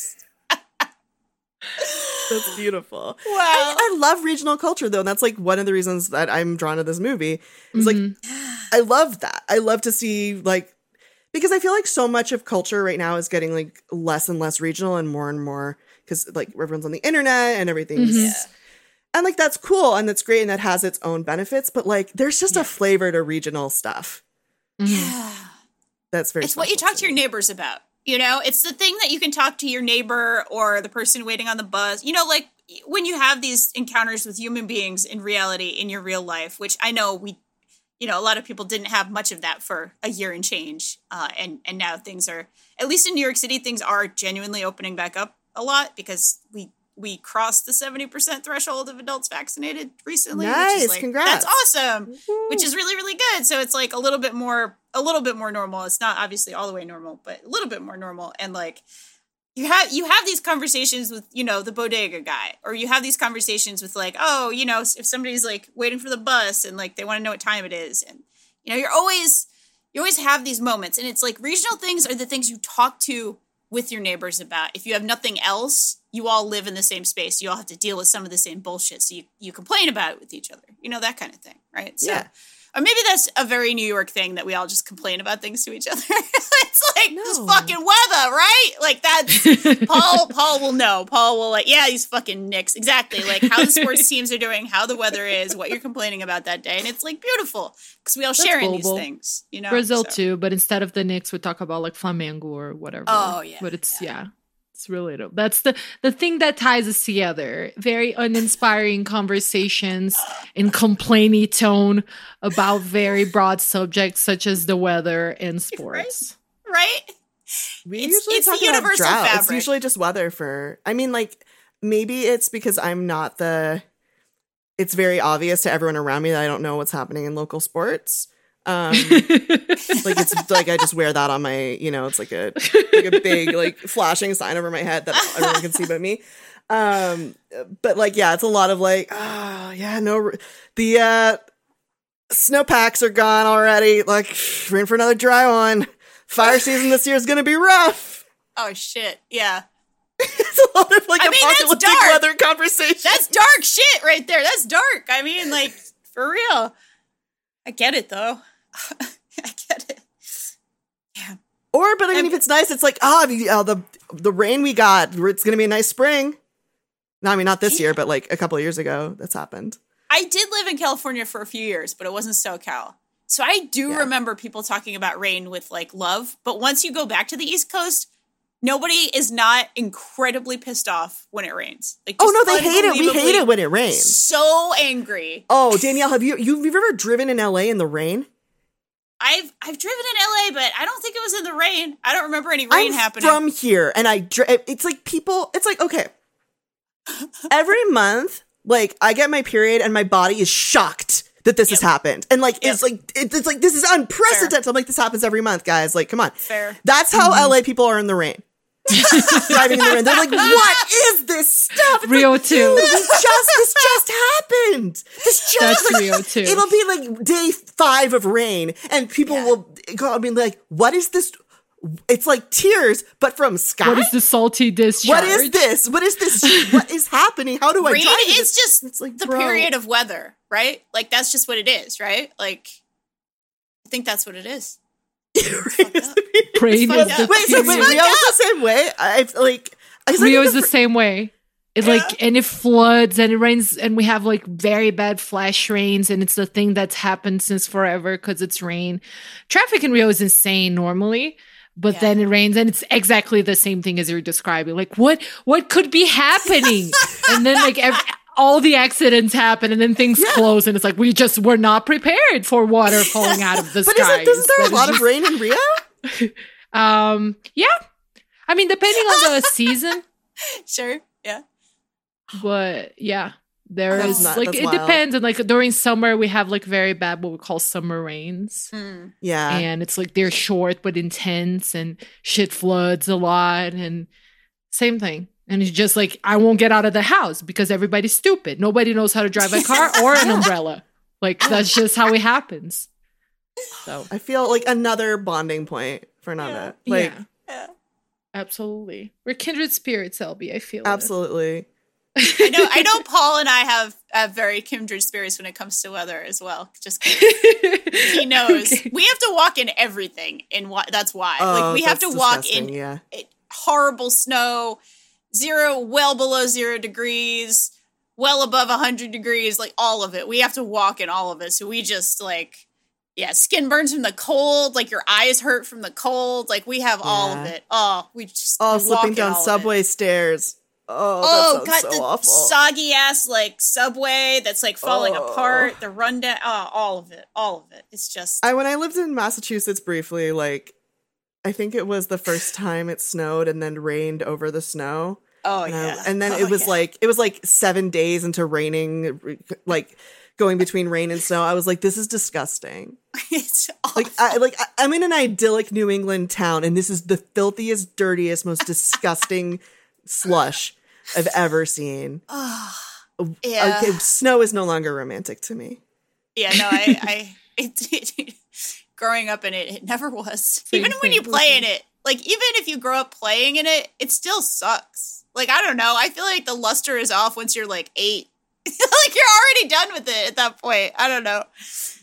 That's beautiful. wow. I love regional culture though, and that's like one of the reasons that I'm drawn to this movie. It's like I love that. I love to see like because I feel like so much of culture right now is getting like less and less regional and more because like everyone's on the internet and everything's and like that's cool and that's great and that has its own benefits, but like there's just a flavor to regional stuff. Yeah. That's very It's what you special talk to your neighbors about. You know, it's the thing that you can talk to your neighbor or the person waiting on the bus. You know, like when you have these encounters with human beings in reality, in your real life, which I know a lot of people didn't have much of that for a year and change. And now things are, at least in New York City, things are genuinely opening back up a lot because we crossed the 70% threshold of adults vaccinated recently. Nice, which is like, congrats. That's awesome. Woo-hoo. Which is really, really good. So it's like a little bit more normal. It's not obviously all the way normal, but a little bit more normal. And like you have these conversations with, the bodega guy, or you have these conversations with like, oh, if somebody's like waiting for the bus and like they want to know what time it is. And, you always have these moments, and it's like regional things are the things you talk to with your neighbors about. If you have nothing else, you all live in the same space. You all have to deal with some of the same bullshit. So you complain about it with each other, that kind of thing. Right. So, Yeah. Or maybe that's a very New York thing that we all just complain about things to each other. It's like this fucking weather, right? Like that's Paul will know. Paul will like, yeah, these fucking Knicks. Exactly. Like how the sports teams are doing, how the weather is, what you're complaining about that day. And it's like beautiful because we all share in these things, Brazil so. too, but instead of the Knicks, we talk about like Flamengo or whatever. Oh, yeah. But it's, it's relatable. That's the thing that ties us together. Very uninspiring conversations in complainy tone about very broad subjects such as the weather and sports. Right? We It's usually talk the about universal drought. It's fabric. usually just weather like maybe it's because I'm not it's very obvious to everyone around me that I don't know what's happening in local sports. Like it's like I just wear that on my, it's like a big like flashing sign over my head that everyone can see but me. But like, yeah, it's a lot of like, the snowpacks are gone already. Like we're in for another dry one. Fire season this year is going to be rough. Oh shit. Yeah. It's a lot of like apocalyptic that's dark. weather conversation. That's dark shit right there. That's dark. I mean, like, for real. I get it though. I get it. Yeah. But I mean, if it's nice, it's like, the rain we got, it's going to be a nice spring. No, I mean, not this year, but like a couple of years ago, that's happened. I did live in California for a few years, but it wasn't SoCal. So I do remember people talking about rain with like love. But once you go back to the East Coast, nobody is not incredibly pissed off when it rains. Like, oh no, they hate it. We hate it when it rains. So angry. Oh, Danielle, have you've ever driven in LA in the rain? I've driven in LA, but I don't think it was in the rain. I don't remember any rain happening. From here, and it's like people. It's like okay, every month, like I get my period, and my body is shocked that this has happened, and like it's like this is unprecedented. I'm like, this happens every month, guys. Like, come on. Fair. That's how LA people are in the rain. Driving in the rain, they're like, "What is this stuff?" It's Rio like, too. This just happened. That's Rio too. It'll be like day 5 of rain, and people will go and be like, "What is this? It's like tears, but from sky. What is the salty discharge? What is this? What is this? What is happening? How do I Rain drive is this? just It's like, the bro. period of weather, right? Like, that's just what it is, right? Like, I think that's what it is. Rain is fucked the up. Wait, so period. wait, Rio's the same way? Rio is the same way. It and it floods and it rains and we have like very bad flash rains and it's the thing that's happened since forever because it's rain. Traffic in Rio is insane normally, but then it rains and it's exactly the same thing as you're describing. Like what could be happening? And then like all the accidents happen and then things close and it's like we're not prepared for water falling out of the But skies. isn't there a lot of rain in Rio? Yeah. I mean, depending on the season. Sure. Yeah. But yeah, there is That's it wild. depends. And like during summer, we have like very bad what we call summer rains. Yeah. And it's like they're short but intense and shit floods a lot and same thing. And it's just like I won't get out of the house because everybody's stupid. Nobody knows how to drive a car or an umbrella. Like that's just how it happens. So I feel like another bonding point for Nana. Like yeah. Absolutely. We're kindred spirits, LB. I feel absolutely. I know Paul and I have very kindred spirits when it comes to weather as well. Just 'cause he knows. Okay. We have to walk in everything that's why. Oh, like we have to that's walk disgusting, in horrible snow, well below 0 degrees, well above 100 degrees, like all of it. We have to walk in all of it. So we just like skin burns from the cold, like your eyes hurt from the cold. Like we have all of it. We slipping down subway stairs. Oh, that sounds so awful. Soggy ass like subway that's like falling apart. The rundown, all of it. It's just. When I lived in Massachusetts briefly, like I think it was the first time it snowed and then rained over the snow. And then it was like 7 days into raining, like going between rain and snow. I was like, this is disgusting. It's awful. I'm in an idyllic New England town, and this is the filthiest, dirtiest, most disgusting slush I've ever seen. Okay, snow is no longer romantic to me. Yeah, no, it growing up in it never was. Even when you play in it, like even if you grow up playing in it, it still sucks. Like I don't know, I feel like the luster is off once you're like 8. Like you're already done with it at that point. I don't know.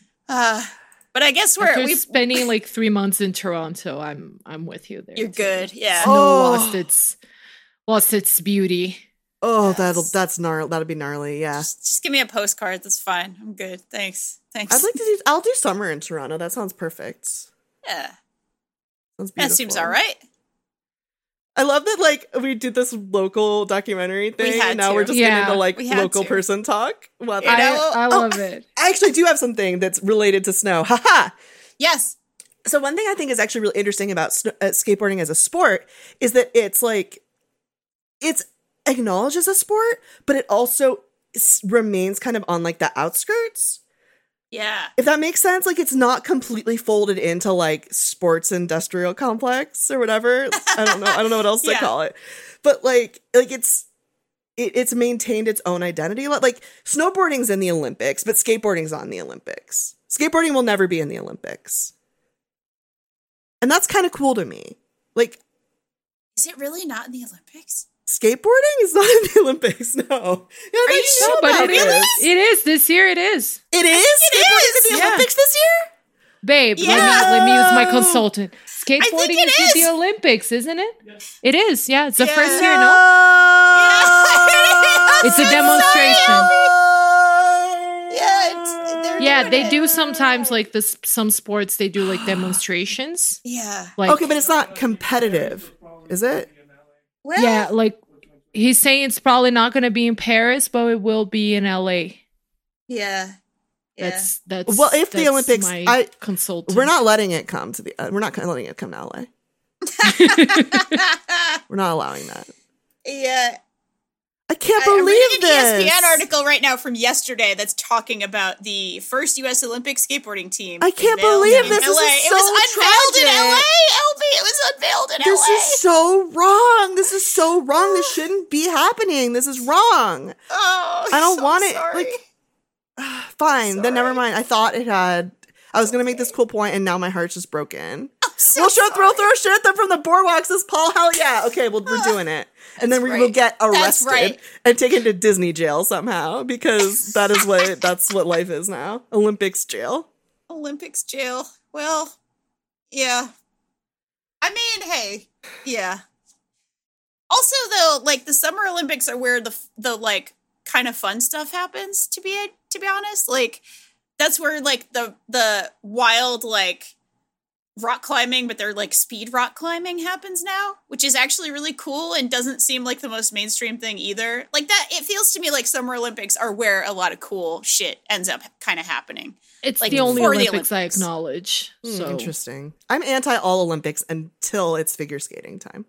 But I guess we're spending like 3 months in Toronto. I'm with you there. You're good, yeah. Snow lost its beauty. Oh, that's gnarly. That'll be gnarly. Yeah. Just give me a postcard. That's fine. I'm good. Thanks. I'll do summer in Toronto. That sounds perfect. Yeah. Sounds beautiful. That seems all right. I love that, like, we did this local documentary thing, and now we're just getting into, like, local person talk. Well, I love it. I actually do have something that's related to snow. Haha! Yes! So one thing I think is actually really interesting about skateboarding as a sport is that it's, like, it's acknowledged as a sport, but it also remains kind of on, like, the outskirts. Yeah. If that makes sense, like it's not completely folded into like sports industrial complex or whatever. I don't know what else to call it. But like it's maintained its own identity. Like snowboarding's in the Olympics, but skateboarding's on the Olympics. Skateboarding will never be in the Olympics. And that's kind of cool to me. Like, is it really not in the Olympics? Skateboarding is not in the Olympics, no. Are you sure? But it is. This year it is. It is? Skateboarding's in the Olympics this year? Babe, let me use my consultant. Skateboarding is in the Olympics, isn't it? Yes. It is, yeah. It's the first year, no? It's a demonstration. Yeah, they do sometimes like this. Some sports they do like demonstrations. Yeah. Like, okay, but it's not competitive, is it? Well, yeah, like he's saying it's probably not going to be in Paris, but it will be in LA. Yeah. That's well. If the Olympics, consultant. We're not letting it come to the. We're not letting it come to LA. We're not allowing that. Yeah. I can't believe reading this. an ESPN article right now from yesterday that's talking about the first U.S. Olympic skateboarding team. I can't believe this. This is so it was unveiled in LA, LB. It was unveiled in LA. This is so wrong. This is so wrong. This shouldn't be happening. This is wrong. Oh, I don't want it. Sorry. Like, fine. Then never mind. I thought it had. I was gonna make this cool point, and now my heart's just broken. We'll throw shit at them from the boardwalk, says Paul. Hell yeah. Okay, we're doing it. And then we'll get arrested and taken to Disney jail somehow, because that's what life is now. Olympics jail. Olympics jail. Well, yeah. I mean, hey, yeah. Also, though, like, the Summer Olympics are where the like kind of fun stuff happens. To be honest, like, that's where like the wild like rock climbing, but they're like speed rock climbing happens now, which is actually really cool and doesn't seem like the most mainstream thing either. Like that, it feels to me like Summer Olympics are where a lot of cool shit ends up kind of happening. It's like, the only Olympics I acknowledge. So Interesting. I'm anti all Olympics until it's figure skating time.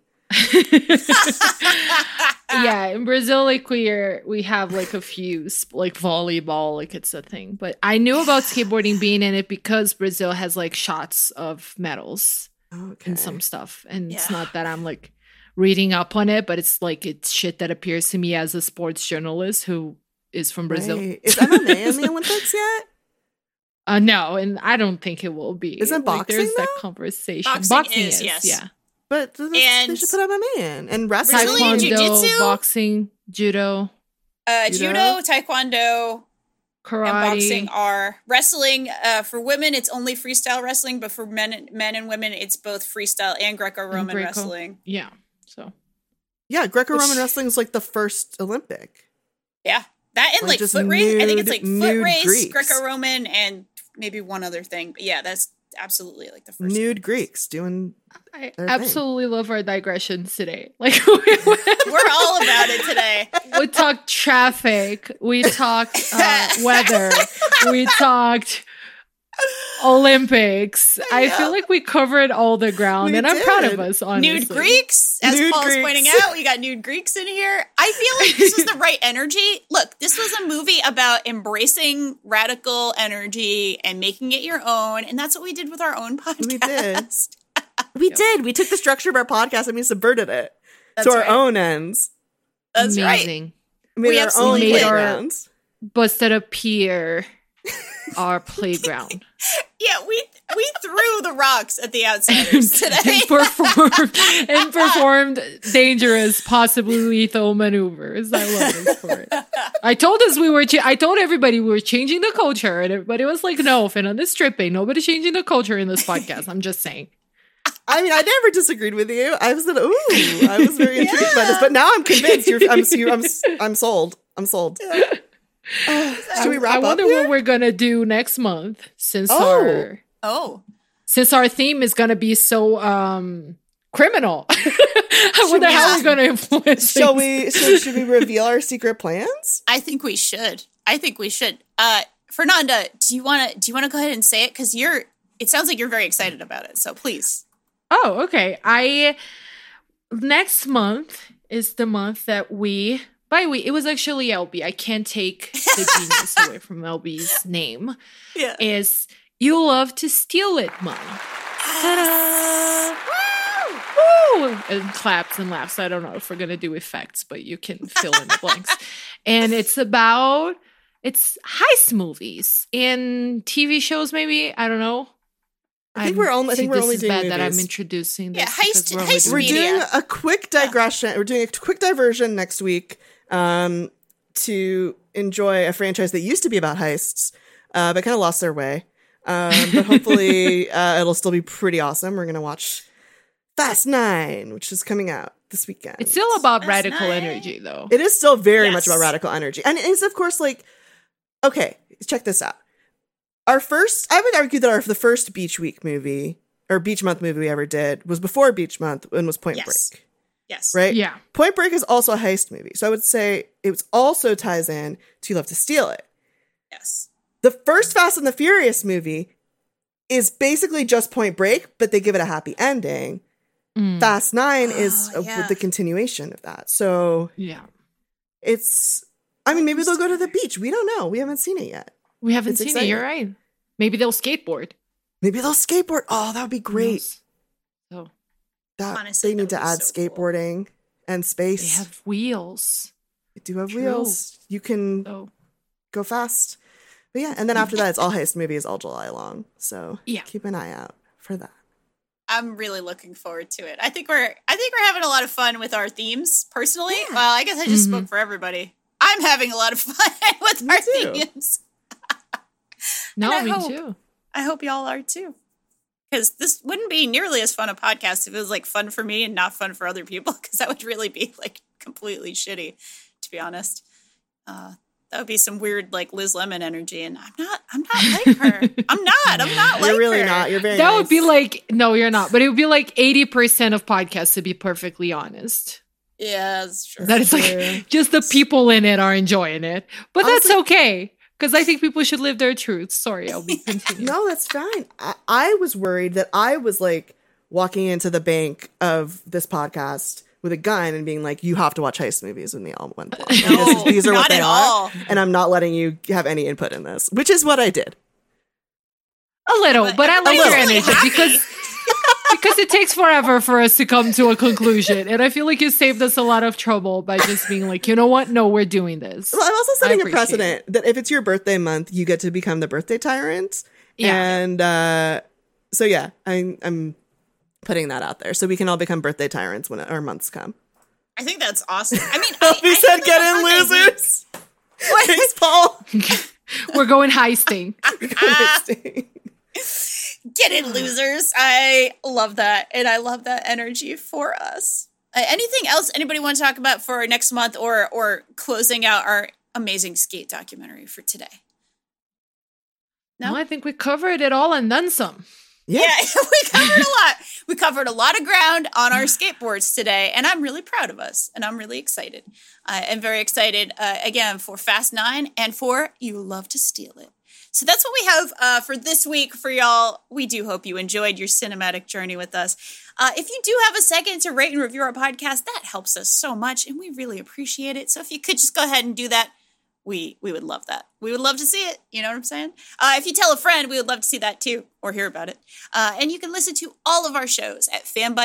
Yeah, in Brazil, like we have like a few like volleyball, like it's a thing. But I knew about skateboarding being in it because Brazil has like shots of medals and some stuff, and it's not that I'm like reading up on it, but it's shit that appears to me as a sports journalist who is from Brazil. Right. Is MMA in the Olympics yet? No, and I don't think it will be. Isn't boxing there's though? that conversation. Boxing is, yes. Yeah. But they should put MMA in. And wrestling. Taekwondo, jiu-jitsu? Boxing, judo. Judo, taekwondo, karate, and boxing are wrestling. For women, it's only freestyle wrestling, but for men and women, it's both freestyle and Greco-Roman wrestling. Yeah. So. Yeah, Greco-Roman wrestling is like the first Olympic. Yeah, that and like just foot race. I think it's like foot race, Greeks. Greco-Roman, and maybe one other thing. But yeah, that's absolutely like the first nude Greeks doing. I absolutely love our digressions today. Like we're all about it today. We talked traffic. We talked weather. We talked Olympics. I feel like we covered all the ground, and I'm proud of us, honestly. Nude Greeks, as Paul's pointing out, we got nude Greeks in here. I feel like this was the right energy. Look, this was a movie about embracing radical energy and making it your own, and that's what we did with our own podcast. We did. We took the structure of our podcast and we subverted it to our own ends. That's amazing. Right. We our own playgrounds. Busted up here, our playground. Yeah, we threw the rocks at the outsiders today. and performed dangerous, possibly lethal maneuvers. I love this part. I told everybody we were changing the culture, and everybody was like, "No, Finn, this stripping. Nobody's changing the culture in this podcast." I'm just saying. I mean, I never disagreed with you. I was I was very intrigued by this, but now I'm convinced. I'm sold. I'm sold. Should we wrap up? I wonder what we're gonna do next month, since our theme is gonna be so criminal. I wonder how we're gonna influence. Should we reveal our secret plans? I think we should. Fernanda, do you wanna go ahead and say it? Because it sounds like you're very excited about it. So please. Oh, okay. Next month is the month that it was actually LB. I can't take the genius away from LB's name. Yeah. Is You Love to Steal It month. Ta-da! Woo! And claps and laughs. I don't know if we're going to do effects, but you can fill in the blanks. And it's heist movies and TV shows, maybe. I don't know. I think we're only doing movies. That I'm introducing this. Yeah, heist we're doing a quick digression. We're doing a quick diversion next week to enjoy a franchise that used to be about heists, but kind of lost their way. But hopefully it'll still be pretty awesome. We're going to watch Fast 9, which is coming out this weekend. It's still about radical energy, though. It is still very much about radical energy. And it's, of course, like, okay, check this out. I would argue that the first Beach Week movie, or Beach Month movie we ever did, was before Beach Month and was Point Break. Yes. Right? Yeah. Point Break is also a heist movie. So I would say it also ties in to You Love to Steal It. Yes. The first Fast and the Furious movie is basically just Point Break, but they give it a happy ending. Fast 9 is the continuation of that. So yeah, maybe they'll go to the beach. We don't know. We haven't seen it yet. We haven't seen it. You're right. Maybe they'll skateboard. Oh, that would be great. So they need to add skateboarding and space. They have wheels. They do have wheels. You can go fast. But yeah, and then after that, it's all heist movies all July long. So keep an eye out for that. I'm really looking forward to it. I think we're having a lot of fun with our themes personally. Yeah. Well, I guess I just spoke for everybody. I'm having a lot of fun with our themes. No, me too. I hope y'all are too. Because this wouldn't be nearly as fun a podcast if it was like fun for me and not fun for other people. Because that would really be like completely shitty, to be honest. That would be some weird like Liz Lemon energy, and I'm not like her. I'm not like her. You're really not. You're very That nice. would be like, no, you're not. But it would be like 80% of podcasts, to be perfectly honest. Yeah, that's true. That is like just the people in it are enjoying it. But that's okay. Because I think people should live their truths. Sorry, I'll be continuing. No, that's fine. I was worried that I was like walking into the bank of this podcast with a gun and being like, you have to watch heist movies with me all one block. No, these are not what they at are. all. And I'm not letting you have any input in this, which is what I did. A little, but I like your energy because it takes forever for us to come to a conclusion. And I feel like you saved us a lot of trouble by just being like, you know what? No, we're doing this. Well, I'm also setting a precedent that if it's your birthday month, you get to become the birthday tyrant. Yeah. And so, yeah, I'm putting that out there so we can all become birthday tyrants when our months come. I think that's awesome. I mean, we said get in, losers. Thanks, Paul. We're going heisting. Get in, losers. I love that. And I love that energy for us. Anything else anybody want to talk about for next month or closing out our amazing skate documentary for today? No, I think we covered it all and then some. Yeah, we covered a lot. We covered a lot of ground on our skateboards today, and I'm really proud of us, and I'm really excited. I'm very excited, again, for Fast 9 and for You Love to Steal It. So that's what we have for this week for y'all. We do hope you enjoyed your cinematic journey with us. If you do have a second to rate and review our podcast, that helps us so much, and we really appreciate it. So if you could just go ahead and do that, we would love that. We would love to see it. You know what I'm saying? If you tell a friend, we would love to see that too, or hear about it. And you can listen to all of our shows at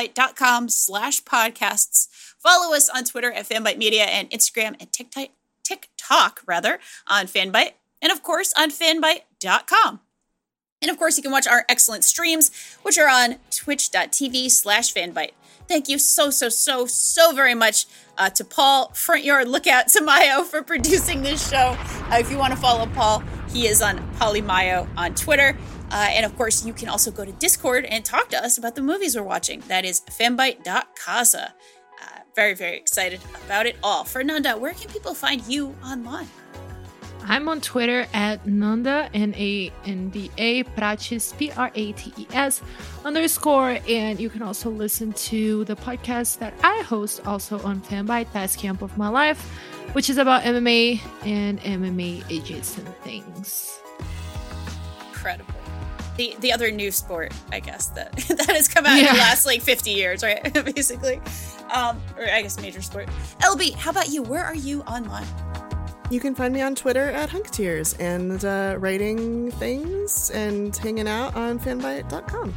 fanbyte.com/podcasts. Follow us on Twitter at Fanbyte Media and Instagram and TikTok on Fanbyte. And of course on fanbyte.com. And of course you can watch our excellent streams, which are on twitch.tv/fanbyte. Thank you so very much to Paul, Front Yard Lookout Tamayo, for producing this show. If you want to follow Paul, he is on Polymayo on Twitter. And of course, you can also go to Discord and talk to us about the movies we're watching. That is fanbyte.casa. Very, very excited about it all. Fernanda, where can people find you online? I'm on Twitter at Nanda, Nanda Prates, Prates _. And you can also listen to the podcast that I host also on Fanbyte, Best Camp of My Life, which is about MMA and MMA adjacent things. Incredible. The other new sport, I guess, that has come out in the last 50 years, right? Basically. Or I guess major sport. LB, how about you? Where are you online? You can find me on Twitter at HunkTears and writing things and hanging out on fanbyte.com.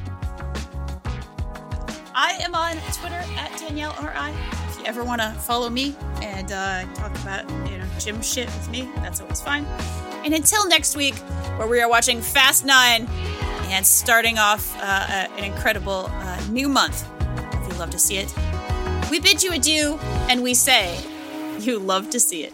I am on Twitter at Danielle RI. If you ever want to follow me and talk about gym shit with me, that's always fine. And until next week, where we are watching Fast 9 and starting off an incredible new month, if you love to see it, we bid you adieu and we say, you love to see it.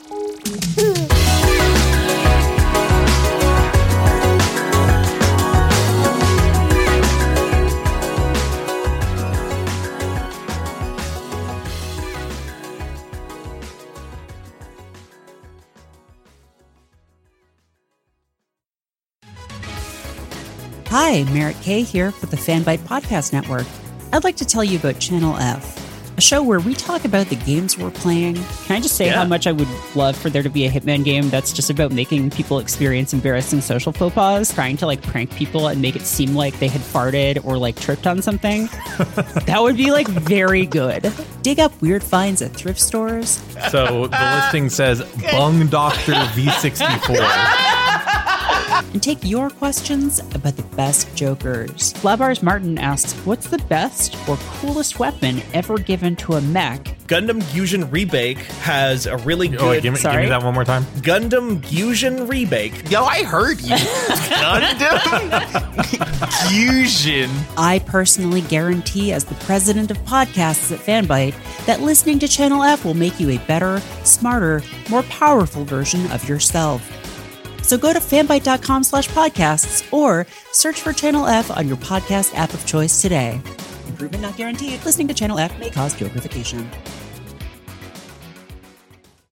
Hi, Merritt Kay here for the Fanbyte Podcast Network. I'd like to tell you about Channel F, a show where we talk about the games we're playing. Can I just say how much I would love for there to be a Hitman game that's just about making people experience embarrassing social faux pas, trying to prank people and make it seem like they had farted or tripped on something? That would be very good. Dig up weird finds at thrift stores. So the listing says Bung Doctor V64. And take your questions about the best jokers. Flabars Martin asks, what's the best or coolest weapon ever given to a mech? Gundam Fusion Rebake has a really good... give me that one more time. Gundam Fusion Rebake. Yo, I heard you. Gundam Fusion. I personally guarantee, as the president of podcasts at Fanbyte, that listening to Channel F will make you a better, smarter, more powerful version of yourself. So go to fanbyte.com/podcasts or search for Channel F on your podcast app of choice today. Improvement not guaranteed. Listening to Channel F may cause purification.